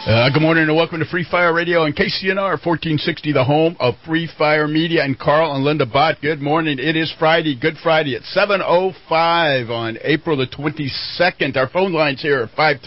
Good morning and welcome to Free Fire Radio and KCNR 1460, the home of Free Fire Media. And Carl and Linda Bott, good morning. It is Friday, Good Friday at 7:05 on April the 22nd. Our phone lines here are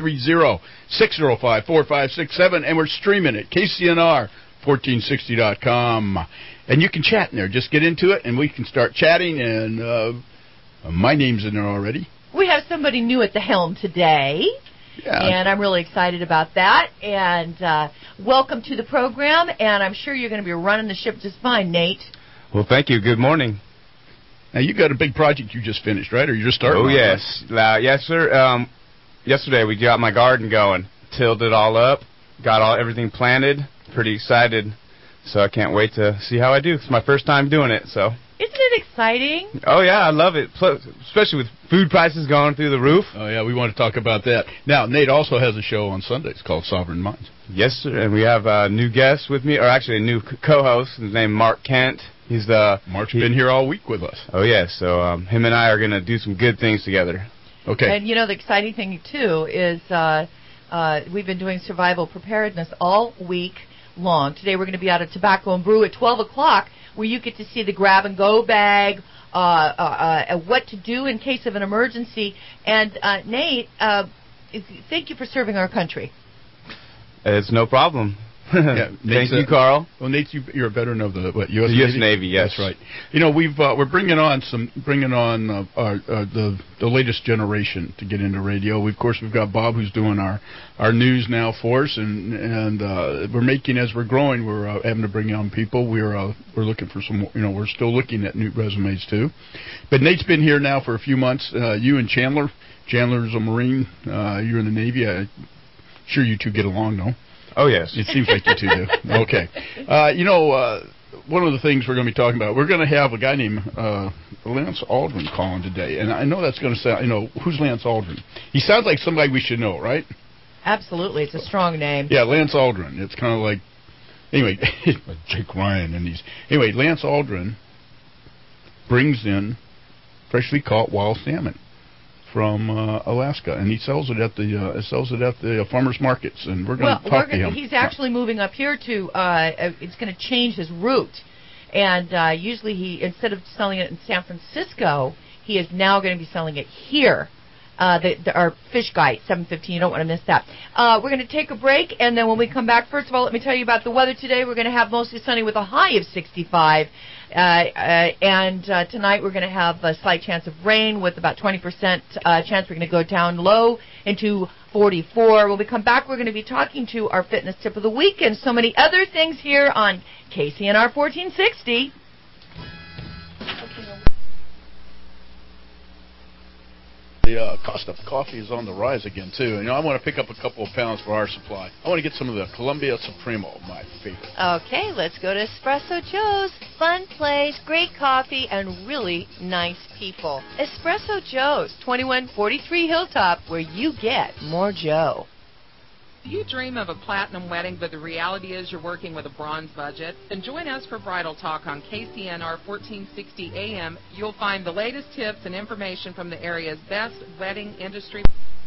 530-605-4567, and we're streaming at KCNR1460.com. And you can chat in there. Just get into it, and we can start chatting. And my name's in there already. We have somebody new at the helm today. Yeah. And I'm really excited about that. And welcome to the program. And I'm sure you're going to be running the ship just fine, Nate. Well, thank you. Good morning. Now, you got a big project you just finished, right? Or you're just starting? Oh, yes. Yes, sir. Yesterday we got my garden going, tilled it all up, got everything planted. Pretty excited. So I can't wait to see how I do. It's my first time doing it, so. Isn't it exciting? Oh, yeah, I love it, especially with food prices going through the roof. Oh, yeah, we want to talk about that. Now, Nate also has a show on Sundays called Sovereign Minds. Yes, sir, and we have a new guest with me, or actually a new co-host. His name is Mark Kent. Mark's been here all week with us. Oh, yeah, so him and I are going to do some good things together. Okay. And, you know, the exciting thing, too, is we've been doing survival preparedness all week long. Today we're going to be out at Tobacco and Brew at 12 o'clock, where you get to see the grab-and-go bag, what to do in case of an emergency. And, Nate, thank you for serving our country. It's no problem. Yeah, thank you, Carl. Well, Nate, you're a veteran of the U.S. Navy. Yes, that's right. You know, we're bringing on the latest generation to get into radio. Of course, we've got Bob, who's doing our news now for us, and we're making, as we're growing, we're having to bring on people. We're looking for some. You know, we're still looking at new resumes too. But Nate's been here now for a few months. You and Chandler's a Marine. You're in the Navy. I'm sure you two get along, though. Oh, yes. It seems like you two do. Okay. One of the things we're going to be talking about, we're going to have a guy named Lance Aldrin calling today. And I know that's going to sound, who's Lance Aldrin? He sounds like somebody we should know, right? Absolutely. It's a strong name. Yeah, Lance Aldrin. It's kind of like, anyway, Jake Ryan and these. Anyway, Lance Aldrin brings in freshly caught wild salmon from Alaska, and he sells it at the farmers markets, and we're going to talk to him. He's actually moving up here to. It's going to change his route, and usually instead of selling it in San Francisco, he is now going to be selling it here. Our fish guide, 7:15. You don't want to miss that. We're going to take a break, and then when we come back, first of all, let me tell you about the weather today. We're going to have mostly sunny with a high of 65. And tonight we're going to have a slight chance of rain with about 20% chance. We're going to go down low into 44. When we come back, we're going to be talking to our fitness tip of the week and so many other things here on KCNR 1460. The cost of coffee is on the rise again, too. And, I want to pick up a couple of pounds for our supply. I want to get some of the Columbia Supremo, my favorite. Okay, let's go to Espresso Joe's. Fun place, great coffee, and really nice people. Espresso Joe's, 2143 Hilltop, where you get more Joe. Do you dream of a platinum wedding, but the reality is you're working with a bronze budget? Then join us for Bridal Talk on KCNR 1460 AM. You'll find the latest tips and information from the area's best wedding industry.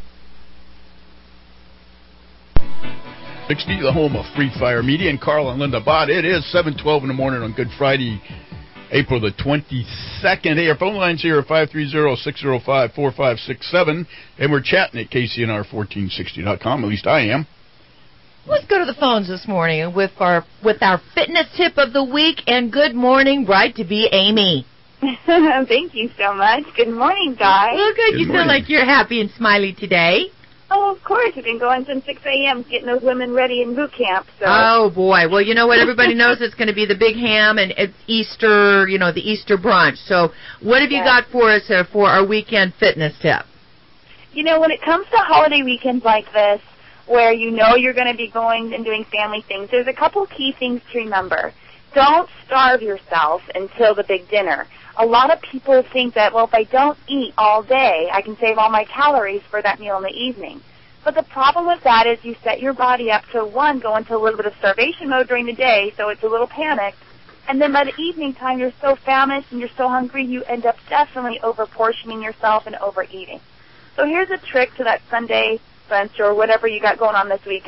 60, the home of Free Fire Media, and Carl and Linda Bott. It is 7:12 in the morning on Good Friday, April the 22nd. Hey, our phone lines here are 530-605-4567, and we're chatting at KCNR1460.com. At least I am. Let's go to the phones this morning with our fitness tip of the week. And good morning, bride-to-be Amy. Thank you so much. Good morning, guys. Well, good. You sound like you're happy and smiley today. Oh, of course. We've been going since 6 a.m. getting those women ready in boot camp. So. Oh, boy. Well, you know what? Everybody knows it's going to be the big ham, and it's Easter, the Easter brunch. So what have you got for us for our weekend fitness tip? When it comes to holiday weekends like this, where you're going to be going and doing family things, there's a couple key things to remember. Don't starve yourself until the big dinner. A lot of people think that, well, if I don't eat all day, I can save all my calories for that meal in the evening. But the problem with that is you set your body up to, one, go into a little bit of starvation mode during the day, so it's a little panicked. And then by the evening time, you're so famished and you're so hungry, you end up definitely overportioning yourself and overeating. So here's a trick to that Sunday brunch or whatever you got going on this weekend.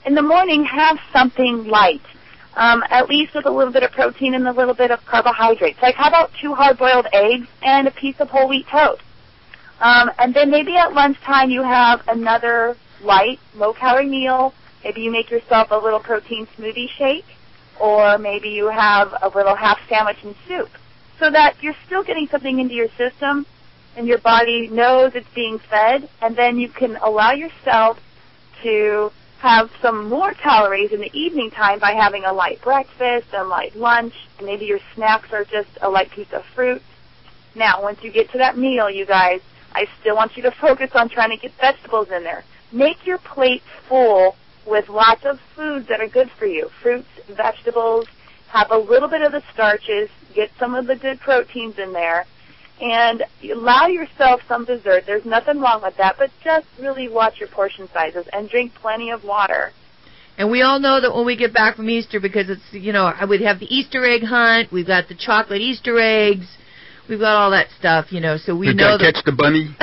in the morning, have something light, at least with a little bit of protein and a little bit of carbohydrates. Like, how about 2 hard-boiled eggs and a piece of whole wheat toast? And then maybe at lunchtime you have another light, low-calorie meal. Maybe you make yourself a little protein smoothie shake, or maybe you have a little half sandwich and soup, so that you're still getting something into your system and your body knows it's being fed, and then you can allow yourself to have some more calories in the evening time by having a light breakfast, a light lunch, and maybe your snacks are just a light piece of fruit. Now, once you get to that meal, you guys, I still want you to focus on trying to get vegetables in there. Make your plate full with lots of foods that are good for you. Fruits, vegetables, have a little bit of the starches, get some of the good proteins in there, and allow yourself some dessert. There's nothing wrong with that, but just really watch your portion sizes and drink plenty of water. And we all know that when we get back from Easter, because it's, we have the Easter egg hunt, we've got the chocolate Easter eggs, we've got all that stuff, so we know that... catch the bunny.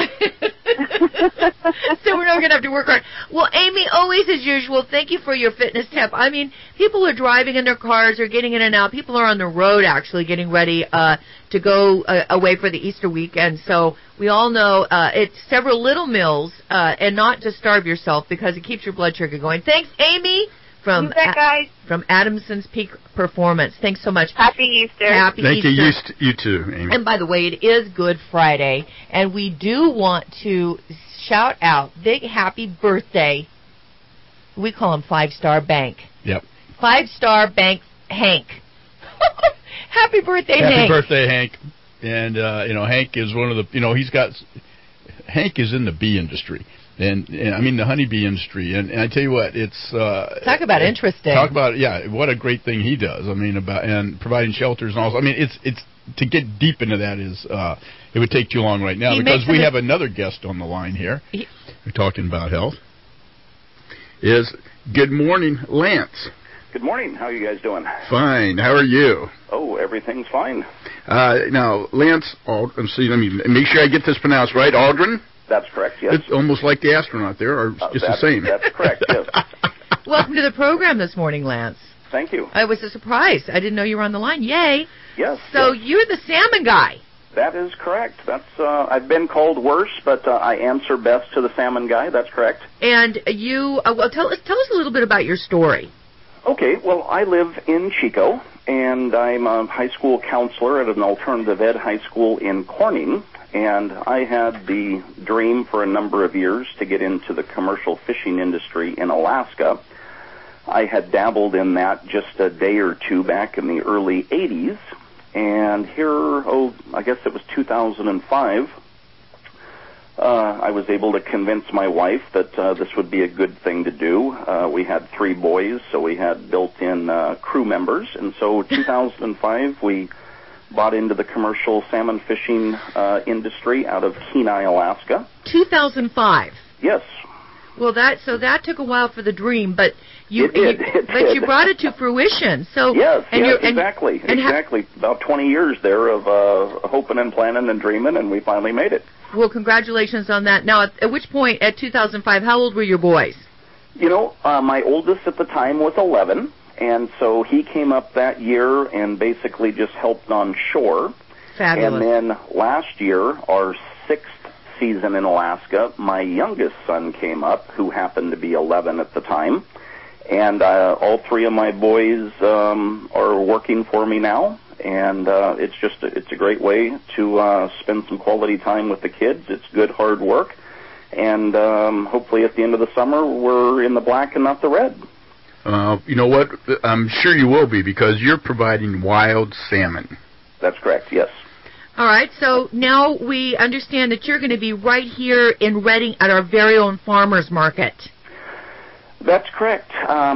So we're not going to have to work hard. Well, Amy, always as usual, thank you for your fitness tip. I mean, people are driving in their cars or getting in and out. People are on the road actually getting ready to go away for the Easter weekend. So we all know it's several little meals and not to starve yourself because it keeps your blood sugar going. Thanks, Amy. From Adamson's Peak Performance. Thanks so much. Happy Easter. Happy Thank Easter. you too, Amy. And by the way, it is Good Friday, and we do want to shout out big happy birthday. We call him 5-Star Bank. Yep. 5-Star Bank Hank. Happy birthday, Hank. Happy birthday, Hank. And Hank is one of the Hank is in the bee industry. And I mean the honeybee industry, and I tell you what, it's talk about interesting. Talk about what a great thing he does. I mean and providing shelters and all. I mean it's to get deep into that is it would take too long right now because we have another guest on the line here. We're talking about health. Good morning, Lance. Good morning. How are you guys doing? Fine. How are you? Oh, everything's fine. Now, Lance, let me make sure I get this pronounced right. Aldrin. That's correct, yes. It's almost like the astronaut there, or just the same. That's correct, yes. Welcome to the program this morning, Lance. Thank you. I was a surprise. I didn't know you were on the line. Yay. Yes. So you're the salmon guy. That is correct. That's I've been called worse, but I answer best to the salmon guy. That's correct. And you, tell us a little bit about your story. Okay, well, I live in Chico, and I'm a high school counselor at an alternative ed high school in Corning. And I had the dream for a number of years to get into the commercial fishing industry in Alaska. I had dabbled in that just a day or two back in the early 80s. And here, I guess it was 2005, I was able to convince my wife that this would be a good thing to do. We had 3 boys, so we had built-in crew members. And so 2005, we bought into the commercial salmon fishing industry out of Kenai, Alaska. 2005. Yes. Well, that took a while for the dream, but you did. brought it to fruition. So yes, exactly. About 20 years there of hoping and planning and dreaming, and we finally made it. Well, congratulations on that. Now, at which point, at 2005, how old were your boys? My oldest at the time was 11. And so he came up that year and basically just helped on shore. Fabulous. And then last year, our 6th season in Alaska, my youngest son came up, who happened to be 11 at the time. And all 3 of my boys are working for me now. And it's a great way to spend some quality time with the kids. It's good, hard work. And hopefully at the end of the summer, we're in the black and not the red. You know what? I'm sure you will be because you're providing wild salmon. That's correct, yes. All right, so now we understand that you're going to be right here in Redding at our very own farmers market. That's correct.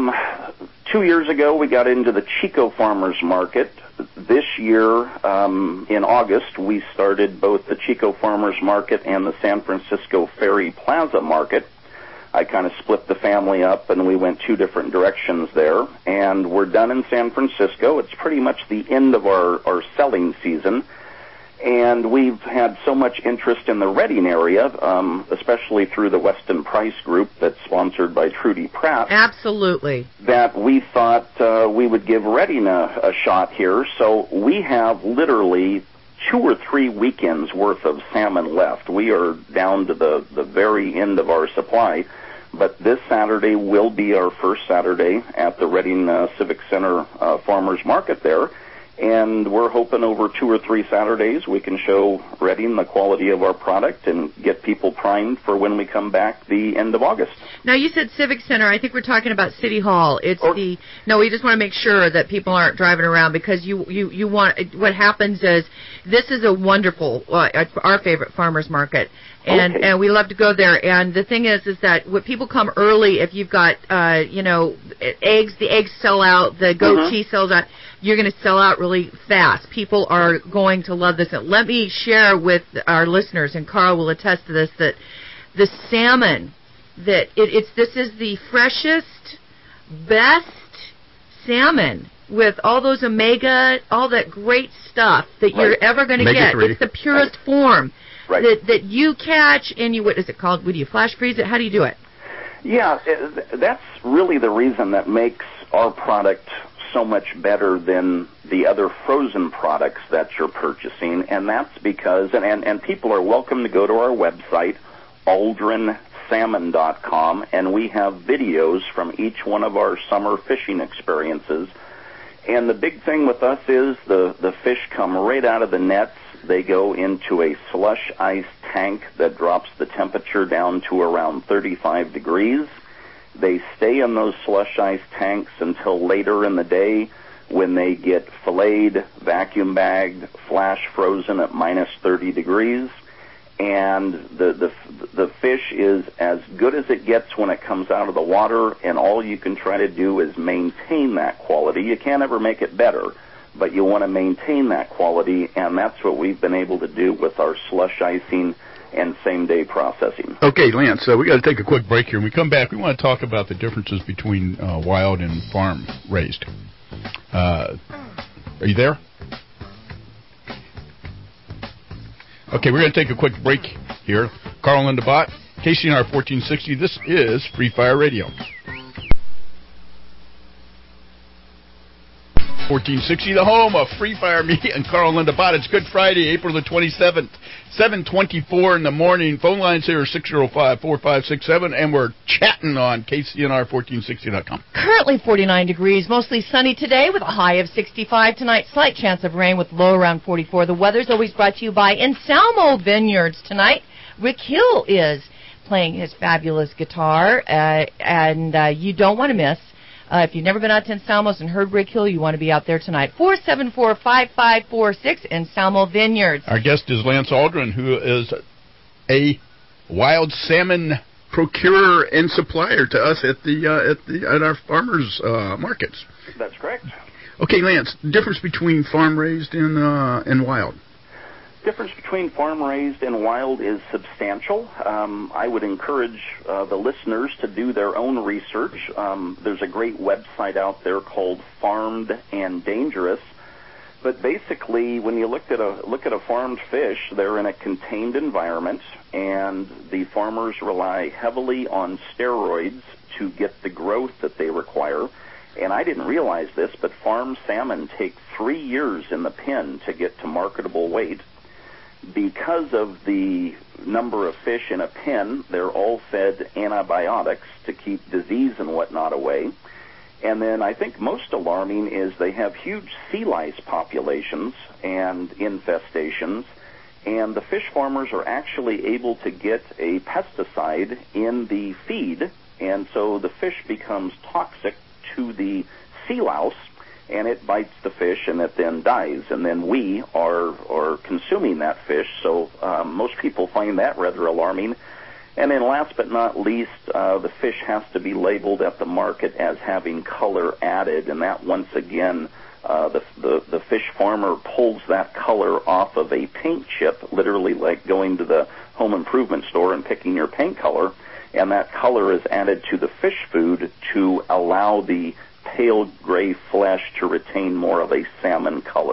2 years ago, we got into the Chico Farmers Market. This year, in August, we started both the Chico Farmers Market and the San Francisco Ferry Plaza Market. I kind of split the family up, and we went 2 different directions there. And we're done in San Francisco. It's pretty much the end of our selling season. And we've had so much interest in the Reading area, especially through the Weston Price Group that's sponsored by Trudy Pratt. Absolutely. That we thought we would give Reading a shot here. So we have literally 2 or 3 weekends worth of salmon left. We are down to the very end of our supply. But this Saturday will be our first Saturday at the Reading Civic Center Farmers Market there. And we're hoping over 2 or 3 Saturdays we can show Reading the quality of our product and get people primed for when we come back the end of August. Now, you said Civic Center. I think we're talking about City Hall. No, we just want to make sure that people aren't driving around, because you want, what happens is, this is a wonderful, our favorite farmers market. And Okay. and we love to go there. And the thing is that when people come early, if you've got eggs, the eggs sell out, the goat cheese sells out. You're going to sell out really fast. People are going to love this. And let me share with our listeners, and Carl will attest to this, that the salmon, this is the freshest, best salmon with all those omega, all that great stuff that you're ever going to get. Omega-3. It's the purest form. Right. That you catch, and what is it called? What do you flash freeze it? How do you do it? Yeah, that's really the reason that makes our product so much better than the other frozen products that you're purchasing, and that's because, and people are welcome to go to our website, aldrinsalmon.com, and we have videos from each one of our summer fishing experiences. And the big thing with us is the fish come right out of the nets. They go into a slush ice tank that drops the temperature down to around 35 degrees. They stay in those slush ice tanks until later in the day, when they get filleted, vacuum bagged, flash frozen at minus 30 degrees. And the fish is as good as it gets when it comes out of the water, and all you can try to do is maintain that quality. You can't ever make it better, but you want to maintain that quality, and that's what we've been able to do with our slush icing and same-day processing. Okay, Lance, we got to take a quick break here. When we come back, we want to talk about the differences between wild and farm-raised. Are you there? Okay, we're going to take a quick break here. Carl and Linda Bott, KCNR 1460. This is Free Fire Radio. 1460, the home of Free Fire, me and Carl and Linda Bott. It's Good Friday, April the 27th, 7:24 in the morning. Phone lines here are 605-4567, and we're chatting on KCNR1460.com. Currently 49 degrees, mostly sunny today with a high of 65 tonight. Slight chance of rain with low around 44. The weather's always brought to you by Anselmo Vineyards tonight. Rick Hill is playing his fabulous guitar, and you don't want to miss. If you've never been out to Anselmo's and heard Rick Hill, you want to be out there tonight. 474-5546, Anselmo Vineyards. Our guest is Lance Aldrin, who is a wild salmon procurer and supplier to us at our farmers markets. That's correct. Okay, Lance, difference between farm raised and wild. Difference between farm-raised and wild is substantial. I would encourage the listeners to do their own research. There's a great website out there called Farmed and Dangerous. But basically, when you look at a farmed fish, they're in a contained environment, and the farmers rely heavily on steroids to get the growth that they require. And I didn't realize this, but farmed salmon take 3 years in the pen to get to marketable weight. Because of the number of fish in a pen, they're all fed antibiotics to keep disease and whatnot away. And then I think most alarming is they have huge sea lice populations and infestations, and the fish farmers are actually able to get a pesticide in the feed, and so the fish becomes toxic to the sea louse, and it bites the fish, and it then dies. And then we are consuming that fish, so most people find that rather alarming. And then last but not least, the fish has to be labeled at the market as having color added, and that once again, the fish farmer pulls that color off of a paint chip, literally like going to the home improvement store and picking your paint color, and that color is added to the fish food to allow the pale gray flesh to retain more of a salmon color.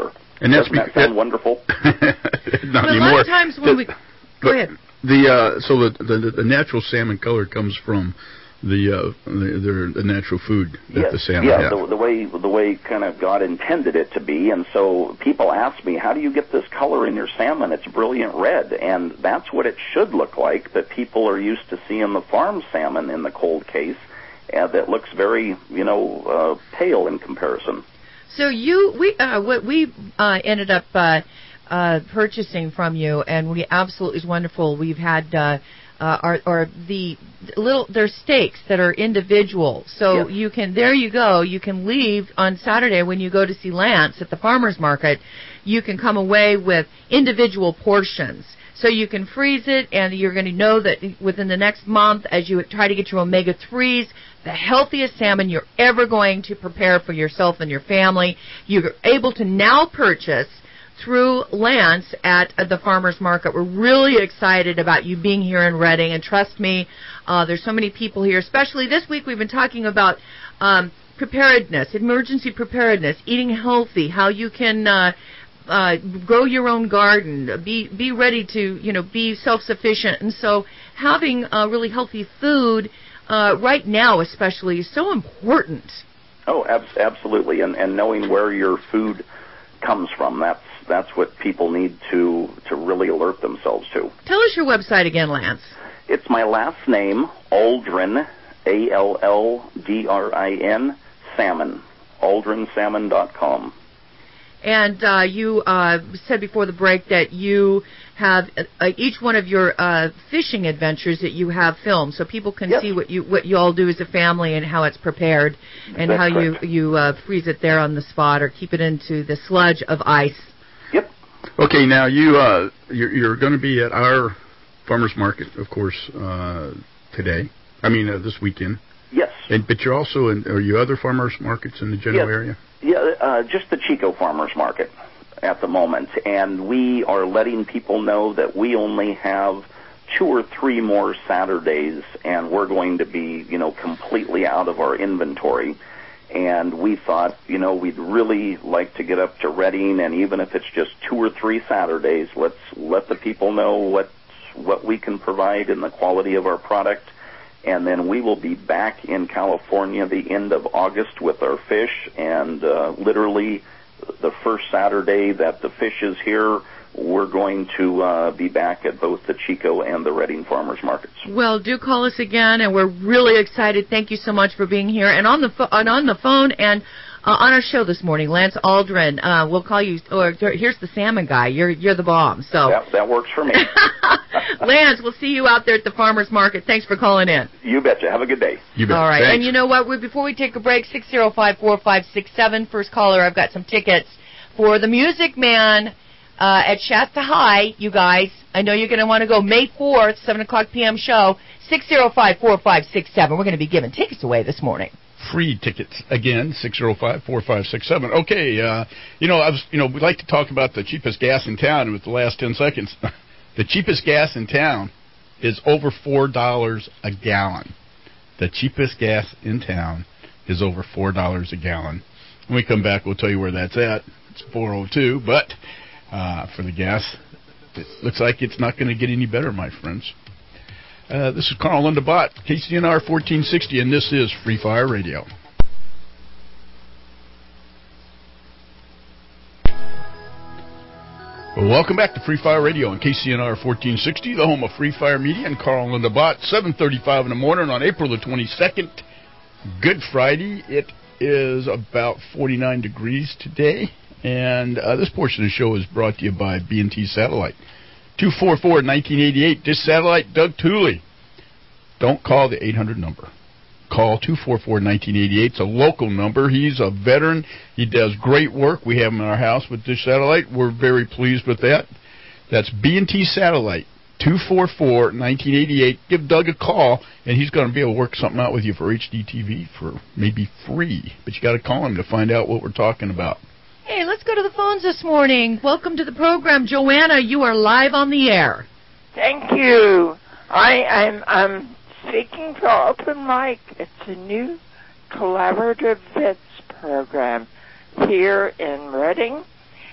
And doesn't that sound wonderful? Not But anymore. a lot of times when we go ahead. The natural salmon color comes from the natural food that the salmon have. The way kind of God intended it to be. And so people ask me, how do you get this color in your salmon? It's brilliant red, and that's what it should look like. But people are used to seeing the farm salmon in the cold case, that looks very pale in comparison. So what we ended up purchasing from you, and we absolutely is wonderful. We've had there's steaks that are individual. So you can you can leave on Saturday when you go to see Lance at the farmers market. You can come away with individual portions. So you can freeze it, and you're going to know that within the next month, as you try to get your omega-3s, the healthiest salmon you're ever going to prepare for yourself and your family, you're able to now purchase through Lance at the farmers market. We're really excited about you being here in Reading, and trust me, there's so many people here, especially this week we've been talking about preparedness, emergency preparedness, eating healthy, how you can grow your own garden, be ready to be self-sufficient. And so having really healthy food right now especially is so important. Oh, absolutely, and knowing where your food comes from, that's what people need to really alert themselves to. Tell us your website again, Lance. It's my last name, Aldrin, ALLDRIN, salmon, aldrinsalmon.com. And you said before the break that you have each one of your fishing adventures that you have filmed, so people can see what you all do as a family and how it's prepared, and That's how correct. you freeze it there on the spot or keep it into the sludge of ice. Yep. Okay, now you're going to be at our farmers market, of course, today. I mean this weekend. Yes. But you're also are you other farmers markets in the general area? Yeah, just the Chico Farmers Market at the moment, and we are letting people know that we only have 2 or 3 more Saturdays, and we're going to be, completely out of our inventory. And we thought, we'd really like to get up to Reading, and even if it's just 2 or 3 Saturdays, let's let the people know what we can provide and the quality of our product. And then we will be back in California the end of August with our fish, and literally the first Saturday that the fish is here, we're going to be back at both the Chico and the Reading Farmers Markets. Well, do call us again, and we're really excited. Thank you so much for being here. And on the phone and on our show this morning, Lance Aldrin, we'll call you. Or here's the salmon guy. You're the bomb. So that works for me. Lance, we'll see you out there at the farmers market. Thanks for calling in. You betcha. Have a good day. You bet. All right. Thanks. And you know what? Before we take a break, 605-4567. First caller, I've got some tickets for the Music Man at Shasta High, you guys. I know you're going to want to go May 4th, 7 o'clock p.m. show, 605-4567. We're going to be giving tickets away this morning. Free tickets again, 605-4567. Okay, we'd like to talk about the cheapest gas in town. And with the last 10 seconds, the cheapest gas in town is over $4 a gallon. The cheapest gas in town is over $4 a gallon. When we come back, we'll tell you where that's at. It's 402, but for the gas, it looks like it's not going to get any better, my friends. This is Carl Lundabot, KCNR 1460, and this is Free Fire Radio. Well, welcome back to Free Fire Radio on KCNR 1460, the home of Free Fire Media, and Carl Lundabot, 7:35 in the morning on April the 22nd, Good Friday. It is about 49 degrees today, and this portion of the show is brought to you by B&T Satellite. 244-1988, Dish Satellite, Doug Tooley. Don't call the 800 number. Call 244-1988. It's a local number. He's a veteran. He does great work. We have him in our house with Dish Satellite. We're very pleased with that. That's B&T Satellite, 244-1988. Give Doug a call, and he's going to be able to work something out with you for HDTV for maybe free. But you got to call him to find out what we're talking about. Hey, let's go to the phones this morning. Welcome to the program. Joanna, you are live on the air. Thank you. I'm speaking for Open Mic. It's a new collaborative vets program here in Reading.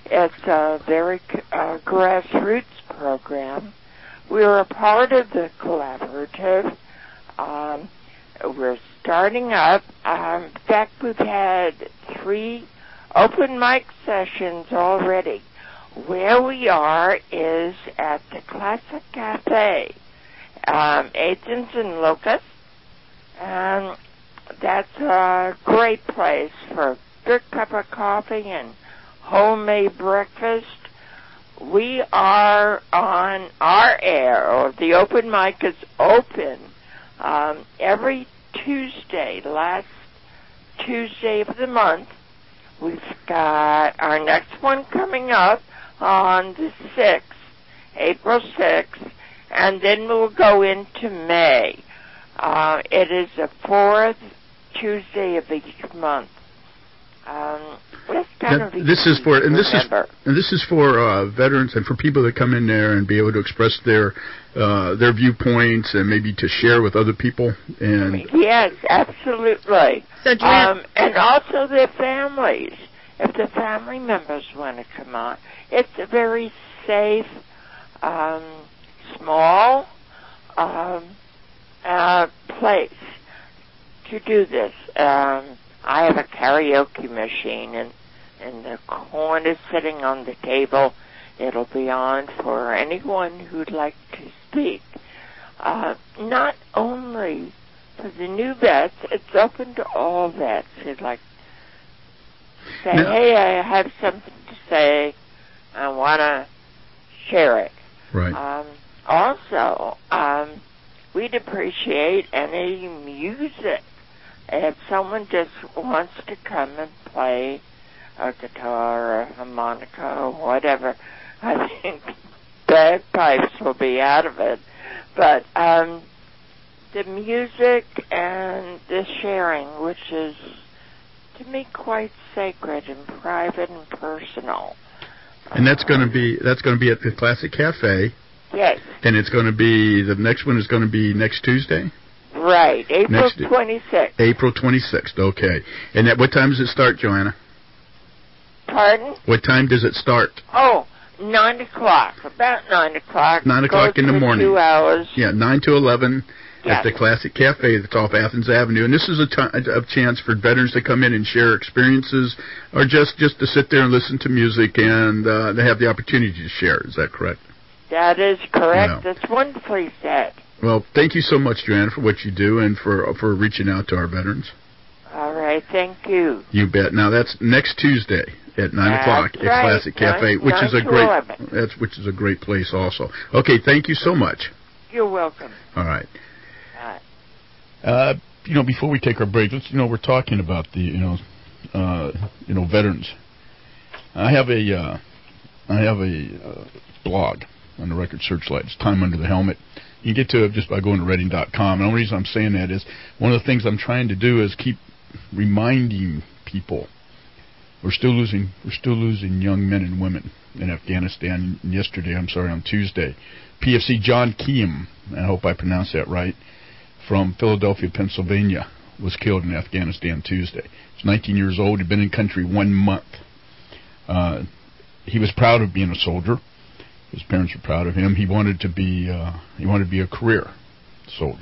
It's a very grassroots program. We're a part of the collaborative. We're starting up. In fact, we've had 3 open mic sessions already. Where we are is at the Classic Cafe, Athens and Locust, and that's a great place for a good cup of coffee and homemade breakfast. We are on our air, or the open mic is open every Tuesday, last Tuesday of the month. We've got our next one coming up on the 6th, April 6th, and then we'll go into May. It is the 4th Tuesday of each month. This is for veterans and for people that come in there and be able to express their viewpoints and maybe to share with other people. And yes, absolutely. So, and also their families. If the family members want to come on, it's a very safe, small place to do this. I have a karaoke machine in the corner sitting on the table. It'll be on for anyone who'd like to speak. Not only for the new vets, it's open to all vets who'd like to say, hey, I have something to say. I want to share it. Right. Also, we'd appreciate any music. If someone just wants to come and play a guitar or a harmonica or whatever, I think bagpipes will be out of it. But the music and the sharing, which is, to me, quite sacred and private and personal. And that's going to be at the Classic Cafe. Yes. And it's going to be, the next one is going to be next Tuesday? Right, April 26th. April 26th, okay. And at what time does it start, Joanna? Pardon? What time does it start? Oh, 9 o'clock, about 9 o'clock. 9 o'clock in the morning. 2 hours. Yeah, 9 to 11 yes. at the Classic Cafe that's off Athens Avenue. And this is a chance for veterans to come in and share experiences or just to sit there and listen to music and they have the opportunity to share. Is that correct? That is correct. Yeah. That's wonderfully said. Well, thank you so much, Joanna, for what you do and for reaching out to our veterans. All right, thank you. You bet. Now that's next Tuesday at 9 o'clock at Classic Cafe, which is a great place also. Okay, thank you so much. You're welcome. All right. All right. Before we take our break, we're talking about the veterans. I have a blog on the Record Searchlight. It's Time Under the Helmet. You can get to it just by going to Reading.com. And the only reason I'm saying that is one of the things I'm trying to do is keep reminding people we're still losing young men and women in Afghanistan. On Tuesday, PFC John Kiem, I hope I pronounced that right, from Philadelphia, Pennsylvania, was killed in Afghanistan Tuesday. He's 19 years old. He'd been in country 1 month. He was proud of being a soldier. His parents were proud of him. He wanted to be a career soldier.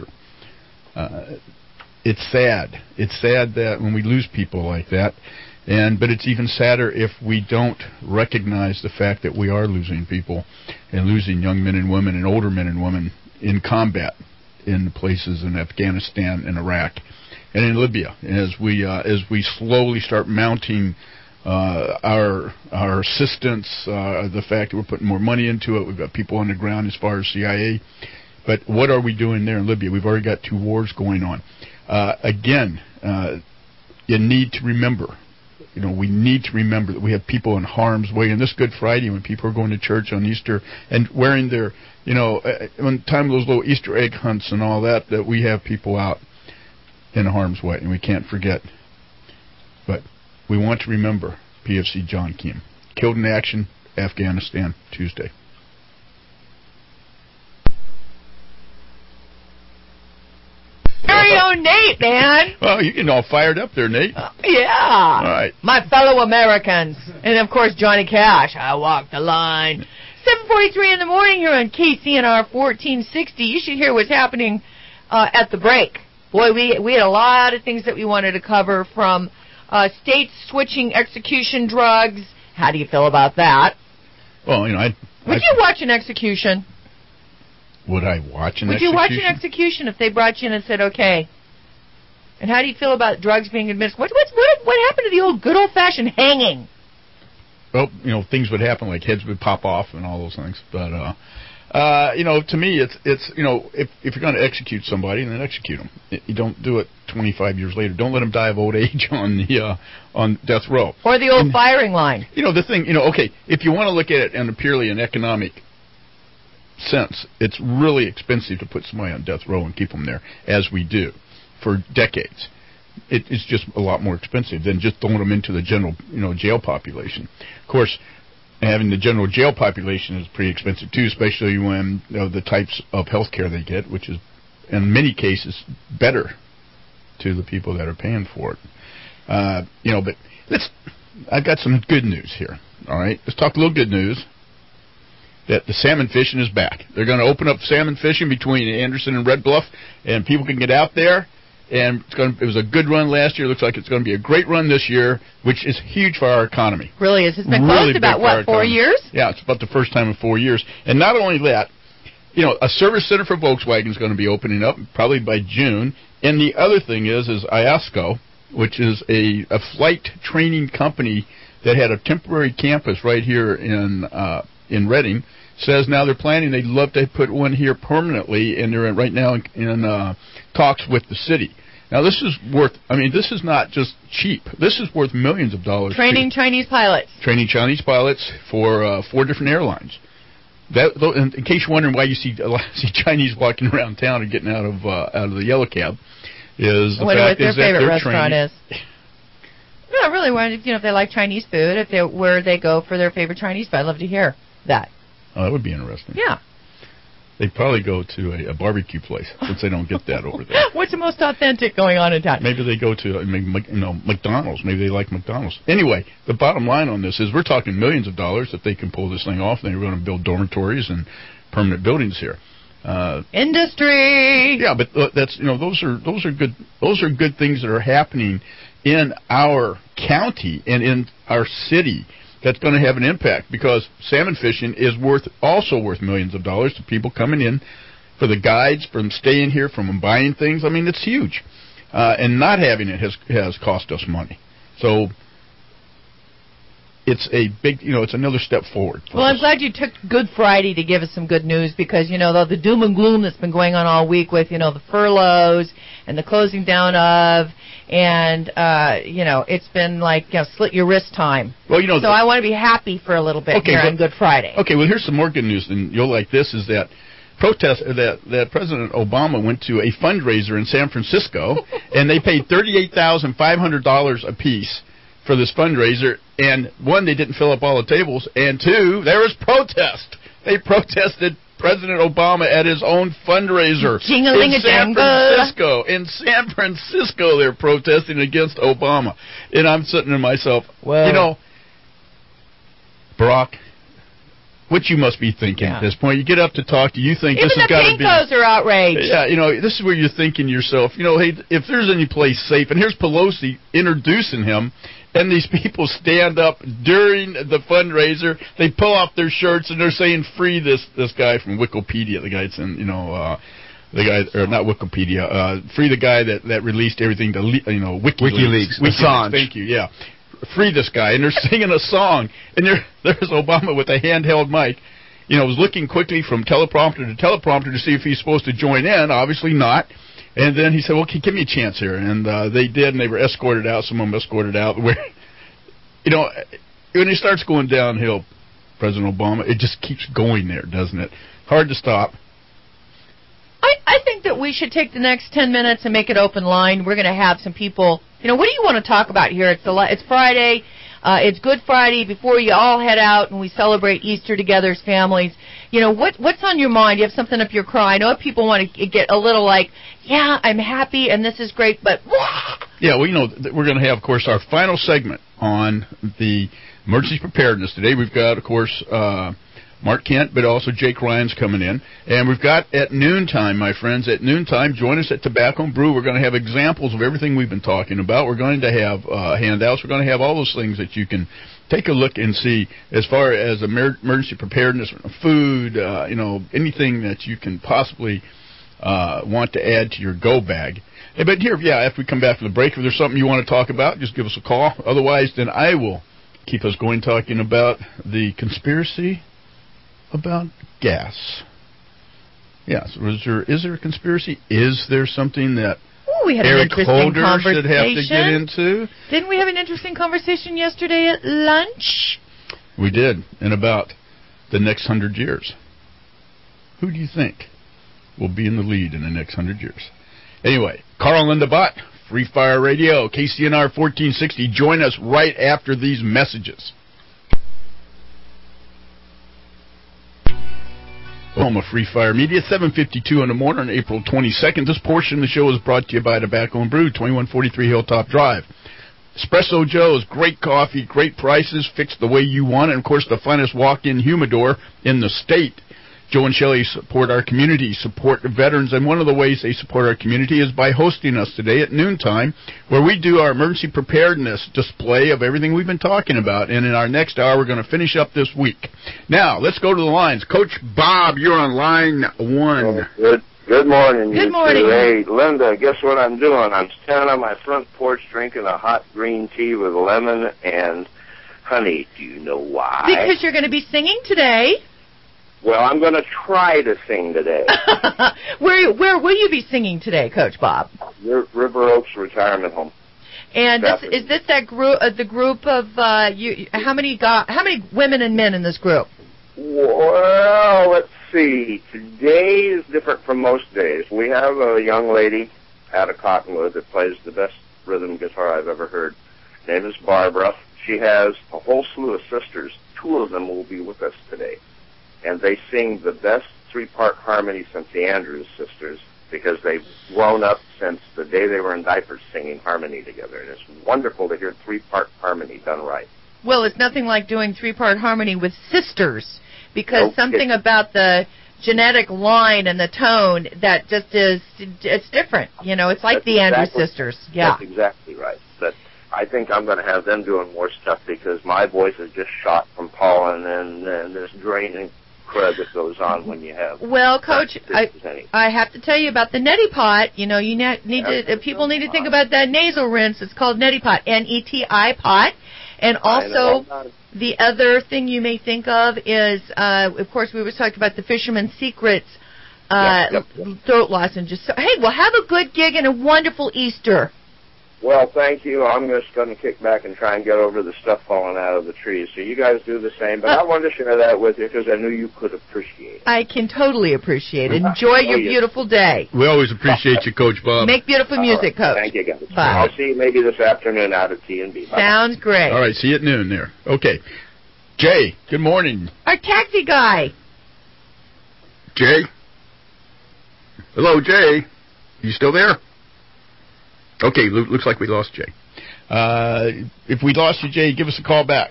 It's sad. It's sad that when we lose people like that, but it's even sadder if we don't recognize the fact that we are losing people and losing young men and women and older men and women in combat in the places in Afghanistan and Iraq and in Libya as we slowly start mounting our assistance, the fact that we're putting more money into it. We've got people on the ground as far as CIA. But what are we doing there in Libya? We've already got 2 wars going on. You need to remember. We need to remember that we have people in harm's way. And this Good Friday, when people are going to church on Easter and wearing their, on time of those little Easter egg hunts and all that, that we have people out in harm's way, and we can't forget. But we want to remember PFC John Kiem, killed in action, Afghanistan, Tuesday. Very own Nate, man. Well, you're getting all fired up there, Nate. Yeah. All right. My fellow Americans. And, of course, Johnny Cash. I walk the line. 7:43 in the morning here on KCNR 1460. You should hear what's happening at the break. Boy, we had a lot of things that we wanted to cover, from states switching execution drugs. How do you feel about that? Well, Would you watch an execution? Would I watch an execution? Would you watch an execution if they brought you in and said, okay? And how do you feel about drugs being administered? What happened to the old good old-fashioned hanging? Well, things would happen, like heads would pop off and all those things. But, to me, it's if you're going to execute somebody, then execute them. You don't do it 25 years later. Don't let them die of old age on death row. Or the old firing line. The thing, okay, if you want to look at it in a purely an economic sense, it's really expensive to put somebody on death row and keep them there, as we do for decades. It's just a lot more expensive than just throwing them into the general, jail population. Of course, having the general jail population is pretty expensive too, especially when the types of health care they get, which is in many cases better to the people that are paying for it. But I've got some good news here. All right, let's talk a little good news. That the salmon fishing is back. They're going to open up salmon fishing between Anderson and Red Bluff, and people can get out there. And it was a good run last year. Looks like it's going to be a great run this year, which is huge for our economy. Really is. It's been closed about, 4 years? Yeah, it's about the first time in 4 years. And not only that, a service center for Volkswagen is going to be opening up probably by June. And the other thing is IASCO, which is a flight training company that had a temporary campus right here in Reading, says now they're planning, they'd love to put one here permanently, and they're right now in talks with the city. Now, this is not just cheap. This is worth millions of dollars. Training Chinese pilots. Training Chinese pilots for 4 different airlines. In case you're wondering why you see Chinese walking around town and getting out of the yellow cab, is the fact is that their favorite restaurant is. No, really, if they like Chinese food, where they go for their favorite Chinese food. I'd love to hear that. Oh, that would be interesting. Yeah. They'd probably go to a barbecue place, since they don't get that over there. What's the most authentic going on in town? Maybe they go to McDonald's. Maybe they like McDonald's. Anyway, the bottom line on this is we're talking millions of dollars if they can pull this thing off. They're going to build dormitories and permanent buildings here. Industry. Yeah, but that's those are good things that are happening in our county and in our city. That's going to have an impact, because salmon fishing is also worth millions of dollars to people coming in, for the guides, from staying here, from buying things. I mean, it's huge, and not having it has cost us money. So it's a big, it's another step forward. Well, I'm glad you took Good Friday to give us some good news, because the doom and gloom that's been going on all week with the furloughs and the closing down of. And, it's been like, slit your wrist time. Well, so I want to be happy for a little bit on Good Friday. Okay, well, here's some more good news, and you'll like this, is that that President Obama went to a fundraiser in San Francisco, and they paid $38,500 apiece for this fundraiser. And, 1, they didn't fill up all the tables, and 2, there was protest. They protested President Obama at his own fundraiser in San Francisco. In San Francisco, they're protesting against Obama. And I'm sitting to myself, Barack, what you must be thinking at this point. You get up to talk, do you think even this has got to be... Even the Pinkos are outraged. Yeah, this is where you're thinking to yourself, hey, if there's any place safe, and here's Pelosi introducing him, and these people stand up during the fundraiser. They pull off their shirts and they're saying, "Free this guy from Wikipedia." The guy that's in, the guy, or not Wikipedia. Free the guy that released everything to, WikiLeaks. Assange. Thank you. Yeah, free this guy. And they're singing a song, and there's Obama with a handheld mic. Was looking quickly from teleprompter to teleprompter to see if he's supposed to join in. Obviously not. And then he said, "Well, give me a chance here." And they did, and they were escorted out. Some of them escorted out. Where, when he starts going downhill, President Obama, it just keeps going there, doesn't it? Hard to stop. I think that we should take the next 10 minutes and make it open line. We're going to have some people. What do you want to talk about here? It's Friday. It's Good Friday before you all head out and we celebrate Easter together as families. You know, what's on your mind? You have something up your craw. I know people want to get a little like, yeah, I'm happy and this is great, but... Yeah, well, you know, we're going to have, of course, our final segment on the emergency preparedness today. We've got, of course, Mark Kent, but also Jake Ryan's coming in. And we've got at noontime, my friends, at noontime, join us at Tobacco and Brew. We're going to have examples of everything we've been talking about. We're going to have handouts. We're going to have all those things that you can take a look and see as far as emergency preparedness, food, you know, anything that you can possibly want to add to your go bag. Hey, but here, yeah, after we come back from the break, if there's something you want to talk about, just give us a call. Otherwise, then I will keep us going talking about the conspiracy about gas. Yes, is there a conspiracy? Is there something that we had Eric an interesting Holder conversation. should have to get into? Didn't we have an interesting conversation yesterday at lunch? We did, and about the next 100 years. Who do you think will be in the lead in the next 100 years? Anyway, Carl and Linda Bott, Free Fire Radio, KCNR 1460. Join us right after these messages. Home of Free Fire Media, 7:52 in the morning on April 22nd. This portion of the show is brought to you by Tobacco and Brew, 2143 Hilltop Drive. Espresso Joe's, great coffee, great prices, fixed the way you want it. And, of course, the finest walk-in humidor in the state. Joe and Shelley support our community, support the veterans, and one of the ways they support our community is by hosting us today at noontime, where we do our emergency preparedness display of everything we've been talking about. And in our next hour, we're going to finish up this week. Now, let's go to the lines. Coach Bob, you're on line one. Good morning. Good morning. Hey, Linda, guess what I'm doing? I'm standing on my front porch drinking a hot green tea with lemon and honey. Do you know why? Because you're going to be singing today. Well, I'm going to try to sing today. Where will you be singing today, Coach Bob? River Oaks Retirement Home. And is this that group? The group of you? How many women and men in this group? Well, let's see. Today is different from most days. We have a young lady out of Cottonwood that plays the best rhythm guitar I've ever heard. Her name is Barbara. She has a whole slew of sisters. Two of them will be with us today. And they sing the best three-part harmony since the Andrews sisters, because they've grown up since the day they were in diapers singing harmony together. And it's wonderful to hear three-part harmony done right. Well, it's nothing like doing three-part harmony with sisters, because something about the genetic line and the tone that just is, it's different. You know, it's like the Andrews sisters. Yeah. That's exactly right. But I think I'm going to have them doing more stuff, because my voice is just shot from pollen and there's draining crud that goes on when you have. Well, Coach, I have to tell you about the neti pot. You know, you need to people need to think about that nasal rinse. It's called neti pot, N-E-T-I pot. And also, the other thing you may think of is, of course, we were talking about the Fisherman's Secrets throat lozenge. Hey, well, have a good gig and a wonderful Easter. Well, thank you. I'm just going to kick back and try and get over the stuff falling out of the trees. So you guys do the same. But I wanted to share that with you because I knew you could appreciate it. I can totally appreciate it. Enjoy your beautiful day. We always appreciate you, Coach Bob. Make beautiful music, Coach. Thank you, guys. Bye. I'll see you maybe this afternoon out at T&B. Sounds great. All right, see you at noon there. Okay. Jay, good morning. Our taxi guy. Jay? Hello, Jay. You still there? Okay, looks like we lost Jay. If we lost you, Jay, give us a call back.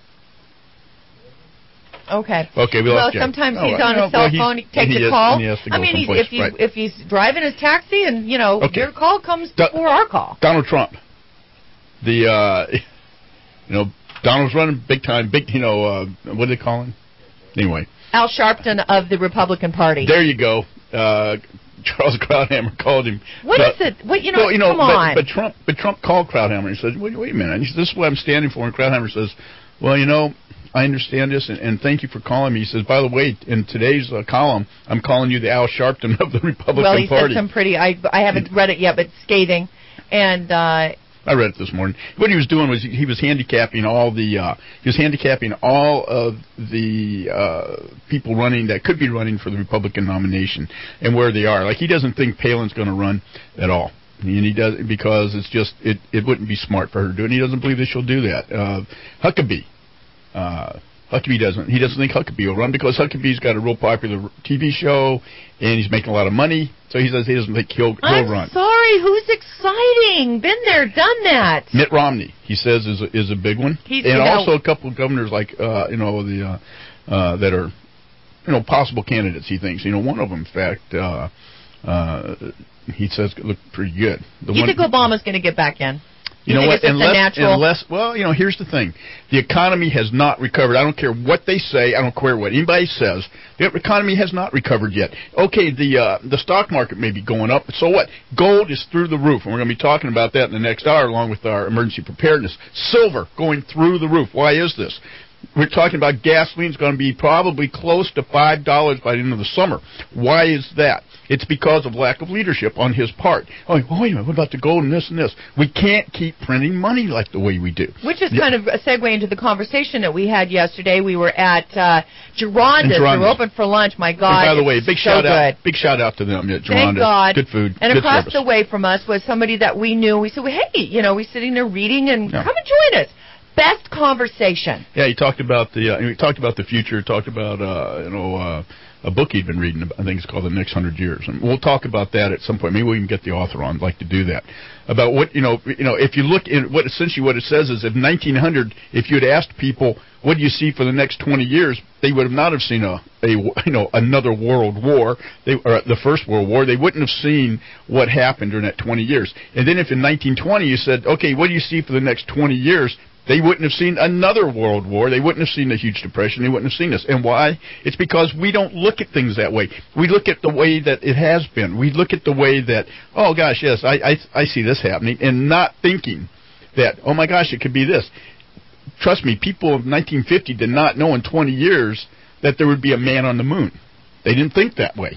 Okay. Okay, we lost Jay. Well, sometimes he's on his cell phone. He takes a call. I mean, if he's driving his taxi and, you know, your call comes before our call. Donald Trump. Donald's running big time, what do they call him? Anyway. Al Sharpton of the Republican Party. There you go. Charles Krauthammer called him. What is it? Come on. But Trump called Krauthammer and said, wait a minute. He said, this is what I'm standing for. And Krauthammer says, well, I understand this, and thank you for calling me. He says, by the way, in today's column, I'm calling you the Al Sharpton of the Republican Party. Well, he said some pretty, I haven't read it yet, but scathing. And I read it this morning. What he was doing was he was handicapping all of the people running that could be running for the Republican nomination and where they are. Like, he doesn't think Palin's going to run at all. And he does because it's just it wouldn't be smart for her to do it. And he doesn't believe that she'll do that. Huckabee doesn't. He doesn't think Huckabee will run because Huckabee's got a real popular TV show and he's making a lot of money. So he says he doesn't think he'll run. I'm sorry. Who's exciting? Been there, done that. Mitt Romney, he says, is a big one. And also a couple of governors like that are possible candidates. He thinks one of them, in fact. He says look pretty good. You think Obama's going to get back in? You know what? Unless, here's the thing. The economy has not recovered. I don't care what they say. I don't care what anybody says. The economy has not recovered yet. Okay, the stock market may be going up, but so what? Gold is through the roof, and we're going to be talking about that in the next hour along with our emergency preparedness. Silver going through the roof. Why is this? We're talking about gasoline's going to be probably close to $5 by the end of the summer. Why is that? It's because of lack of leadership on his part. Oh, wait a minute, what about the gold and this and this? We can't keep printing money like the way we do. Which is kind of a segue into the conversation that we had yesterday. We were at Geronda's. We were open for lunch. My God, and by the way, big shout out to them at Geronda's. Thank God. Good food. And good across service. the way from us was somebody that we knew. We said, well, hey, we're sitting there reading, and come and join us. Best conversation. Yeah, he talked about the future. Talked about a book he'd been reading. I think it's called The Next 100 Years, and we'll talk about that at some point. Maybe we can get the author on. I'd like to do that. About what if you look in what it says is if 1900, if you had asked people what do you see for the next 20 years, they would have not have seen another world war, or the First World War. They wouldn't have seen what happened during that 20 years. And then if in 1920 you said, okay, what do you see for the next 20 years? They wouldn't have seen another world war. They wouldn't have seen a huge depression. They wouldn't have seen this. And why? It's because we don't look at things that way. We look at the way that it has been. We look at the way that, oh, gosh, yes, I see this happening, and not thinking that, oh, my gosh, it could be this. Trust me, people of 1950 did not know in 20 years that there would be a man on the moon. They didn't think that way.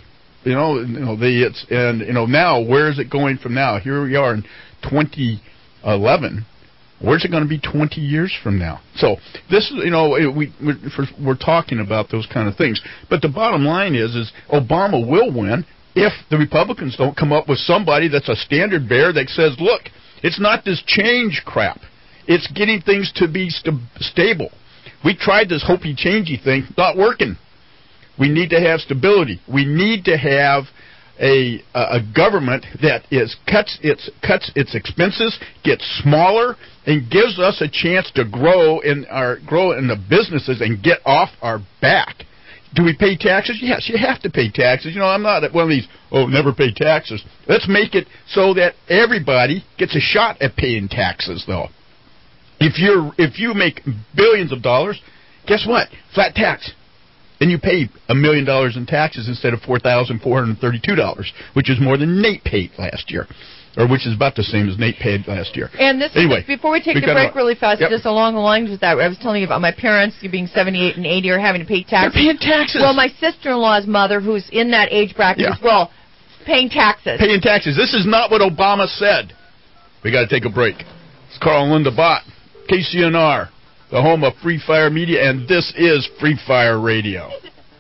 Now, where is it going from now? Here we are in 2011. Where's it going to be 20 years from now? So this, we're talking about those kind of things. But the bottom line is Obama will win if the Republicans don't come up with somebody that's a standard bearer that says, look, it's not this change crap. It's getting things to be stable. We tried this hopey-changey thing, not working. We need to have stability. We need to have a government that cuts its expenses, gets smaller, and gives us a chance to grow in the businesses and get off our back. Do we pay taxes? Yes, you have to pay taxes. I'm not one of these, never pay taxes. Let's make it so that everybody gets a shot at paying taxes, though. If you make billions of dollars, guess what? Flat tax. Then you pay $1 million in taxes instead of $4,432, which is more than Nate paid last year, or which is about the same as Nate paid last year. And this anyway, before we take the break really fast, just along the lines with that, I was telling you about my parents being 78 and 80 are having to pay taxes. They're paying taxes. Well, my sister-in-law's mother, who's in that age bracket as well, paying taxes. Paying taxes. This is not what Obama said. We got to take a break. It's Carl and Linda Bott, KCNR. The home of Free Fire Media, and this is Free Fire Radio.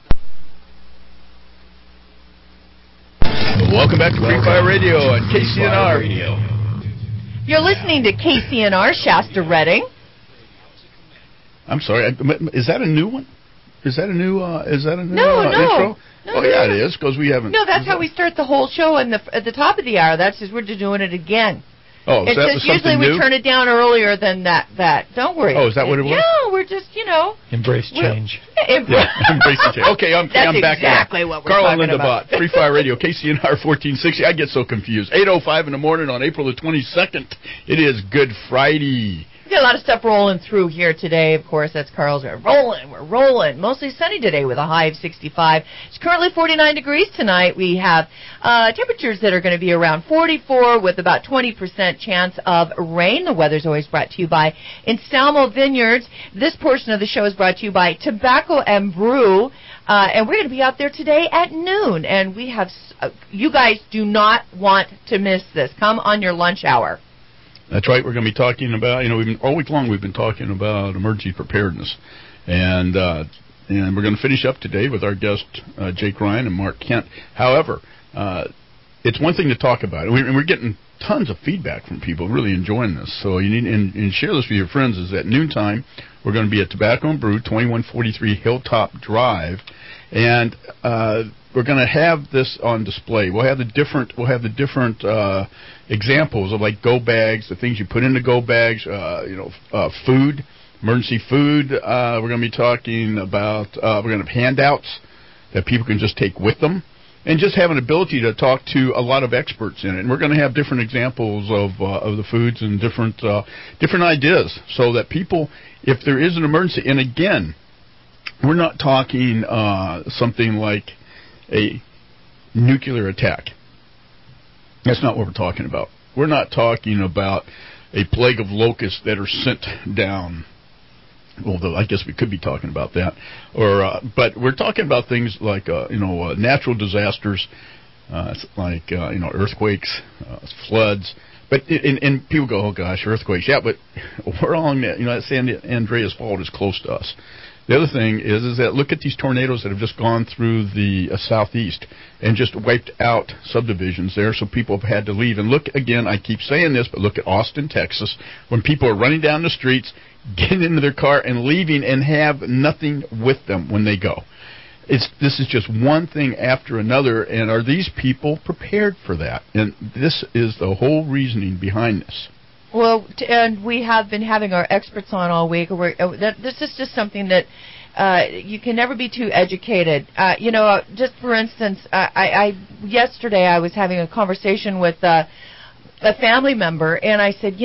Welcome back to Free Fire Radio on KCNR. You're listening to KCNR, Shasta Redding. I'm sorry, is that a new one? Is that a new No. intro? No, it is, because we haven't... No, that's how we start the whole show at the top of the hour. That's just we're just doing it again. Oh, is that usually something we new? turn it down earlier than that. Don't worry. Oh, is that what it was? Yeah, we're just, Embrace change. Embrace the change. Okay, I'm back. That's exactly what we're Carl talking and Linda about. Bott, Free Fire Radio, KCNR 1460. I get so confused. 8:05 in the morning on April the 22nd. It is Good Friday. We got a lot of stuff rolling through here today. Of course, that's Carl's. We're rolling. Mostly sunny today with a high of 65. It's currently 49 degrees tonight. We have temperatures that are going to be around 44 with about 20% chance of rain. The weather's always brought to you by Instalmo Vineyards. This portion of the show is brought to you by Tobacco and Brew. And we're going to be out there today at noon. And we have, you guys do not want to miss this. Come on your lunch hour. That's right. We're going to be talking about, all week long we've been talking about emergency preparedness. And we're going to finish up today with our guest, Jake Ryan and Mark Kent. However, it's one thing to talk about it. We're getting tons of feedback from people really enjoying this. So you need and share this with your friends. Is at noontime we're going to be at Tobacco and Brew, 2143 Hilltop Drive, and we're going to have this on display. We'll have the different examples of like go bags, the things you put in the go bags, food, emergency food. We're going to be talking about we're going to have handouts that people can just take with them, and just have an ability to talk to a lot of experts in it. And we're going to have different examples of the foods and different ideas, so that people, if there is an emergency, and again, we're not talking something like a nuclear attack. That's not what we're talking about. We're not talking about a plague of locusts that are sent down. Although I guess we could be talking about that, but we're talking about things like natural disasters, like earthquakes, floods. But and people go, oh gosh, earthquakes. Yeah, but we're along that. That San Andreas Fault is close to us. The other thing is that look at these tornadoes that have just gone through the southeast and just wiped out subdivisions there, so people have had to leave. And look, again, I keep saying this, but look at Austin, Texas, when people are running down the streets, getting into their car and leaving and have nothing with them when they go. This is just one thing after another, and are these people prepared for that? And this is the whole reasoning behind this. Well, and we have been having our experts on all week. This is just something that you can never be too educated. Just for instance, yesterday I was having a conversation with a family member, and I said,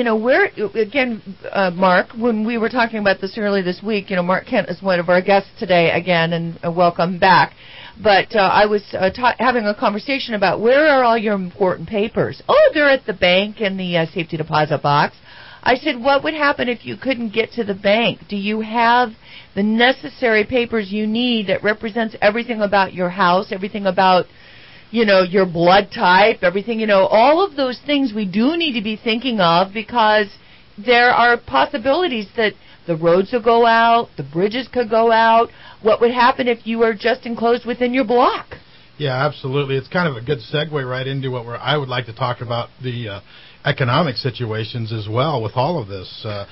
Mark, when we were talking about this earlier this week, Mark Kent is one of our guests today again, and welcome back. But I was having a conversation about where are all your important papers? Oh, they're at the bank in the safety deposit box. I said, what would happen if you couldn't get to the bank? Do you have the necessary papers you need that represents everything about your house, everything about, your blood type, everything, all of those things we do need to be thinking of, because there are possibilities that the roads will go out, the bridges could go out. What would happen if you were just enclosed within your block? Yeah, absolutely. It's kind of a good segue right into what I would like to talk about, the economic situations as well with all of this. I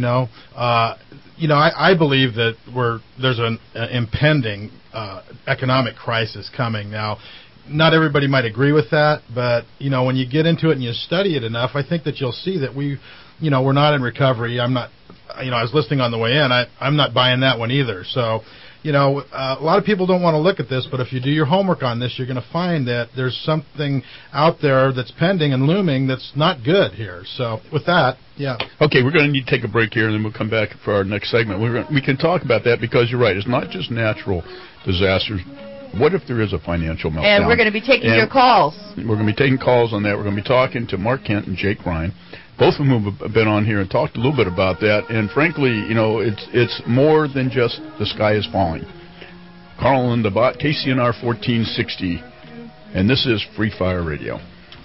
believe that there's an impending economic crisis coming. Now, not everybody might agree with that, but when you get into it and you study it enough, I think that you'll see that we're not in recovery. I'm not, I was listening on the way in. I'm not buying that one either. So, a lot of people don't want to look at this, but if you do your homework on this, you're going to find that there's something out there that's pending and looming that's not good here. So, with that, yeah. Okay, we're going to need to take a break here, and then we'll come back for our next segment. We can talk about that, because you're right. It's not just natural disasters. What if there is a financial meltdown? And we're going to be taking your calls. We're going to be taking calls on that. We're going to be talking to Mark Kent and Jake Ryan. Both of them have been on here and talked a little bit about that. And frankly, it's more than just the sky is falling. Carl and the Bot, KCNR 1460, and this is Free Fire Radio.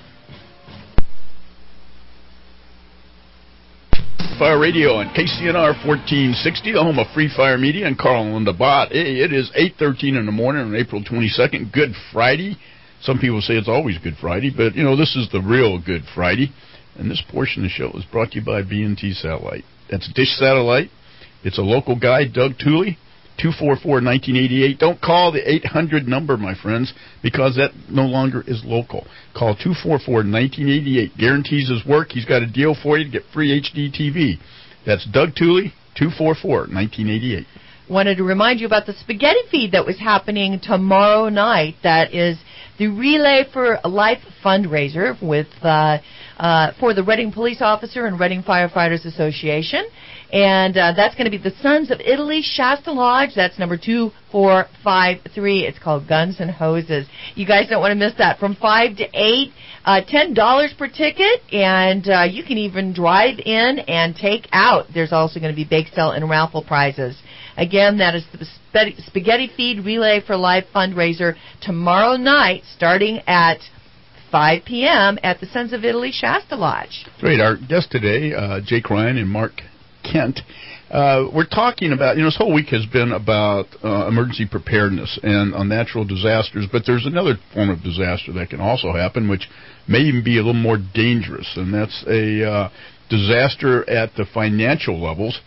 Fire Radio on KCNR 1460, the home of Free Fire Media, and Carl and the Bot. Hey, it is 8:13 in the morning on April 22nd, Good Friday. Some people say it's always Good Friday, but, this is the real Good Friday. And this portion of the show is brought to you by B&T Satellite. That's Dish Satellite. It's a local guy, Doug Tooley, 244-1988. Don't call the 800 number, my friends, because that no longer is local. Call 244-1988. Guarantees his work. He's got a deal for you to get free HD TV. That's Doug Tooley, 244-1988. Wanted to remind you about the spaghetti feed that was happening tomorrow night. That is the Relay for Life fundraiser with for the Reading Police Officer and Reading Firefighters Association. And that's going to be the Sons of Italy, Shasta Lodge. That's number 2453. It's called Guns and Hoses. You guys don't want to miss that. From 5 to 8, $10 per ticket, and you can even drive in and take out. There's also going to be bake sale and raffle prizes. Again, that is the Spaghetti Feed Relay for Life fundraiser tomorrow night, starting at 5 p.m. at the Sons of Italy, Shasta Lodge. Great. Our guests today, Jake Ryan and Mark Kent. We're talking about, this whole week has been about emergency preparedness and on natural disasters, but there's another form of disaster that can also happen, which may even be a little more dangerous, and that's a disaster at the financial levels.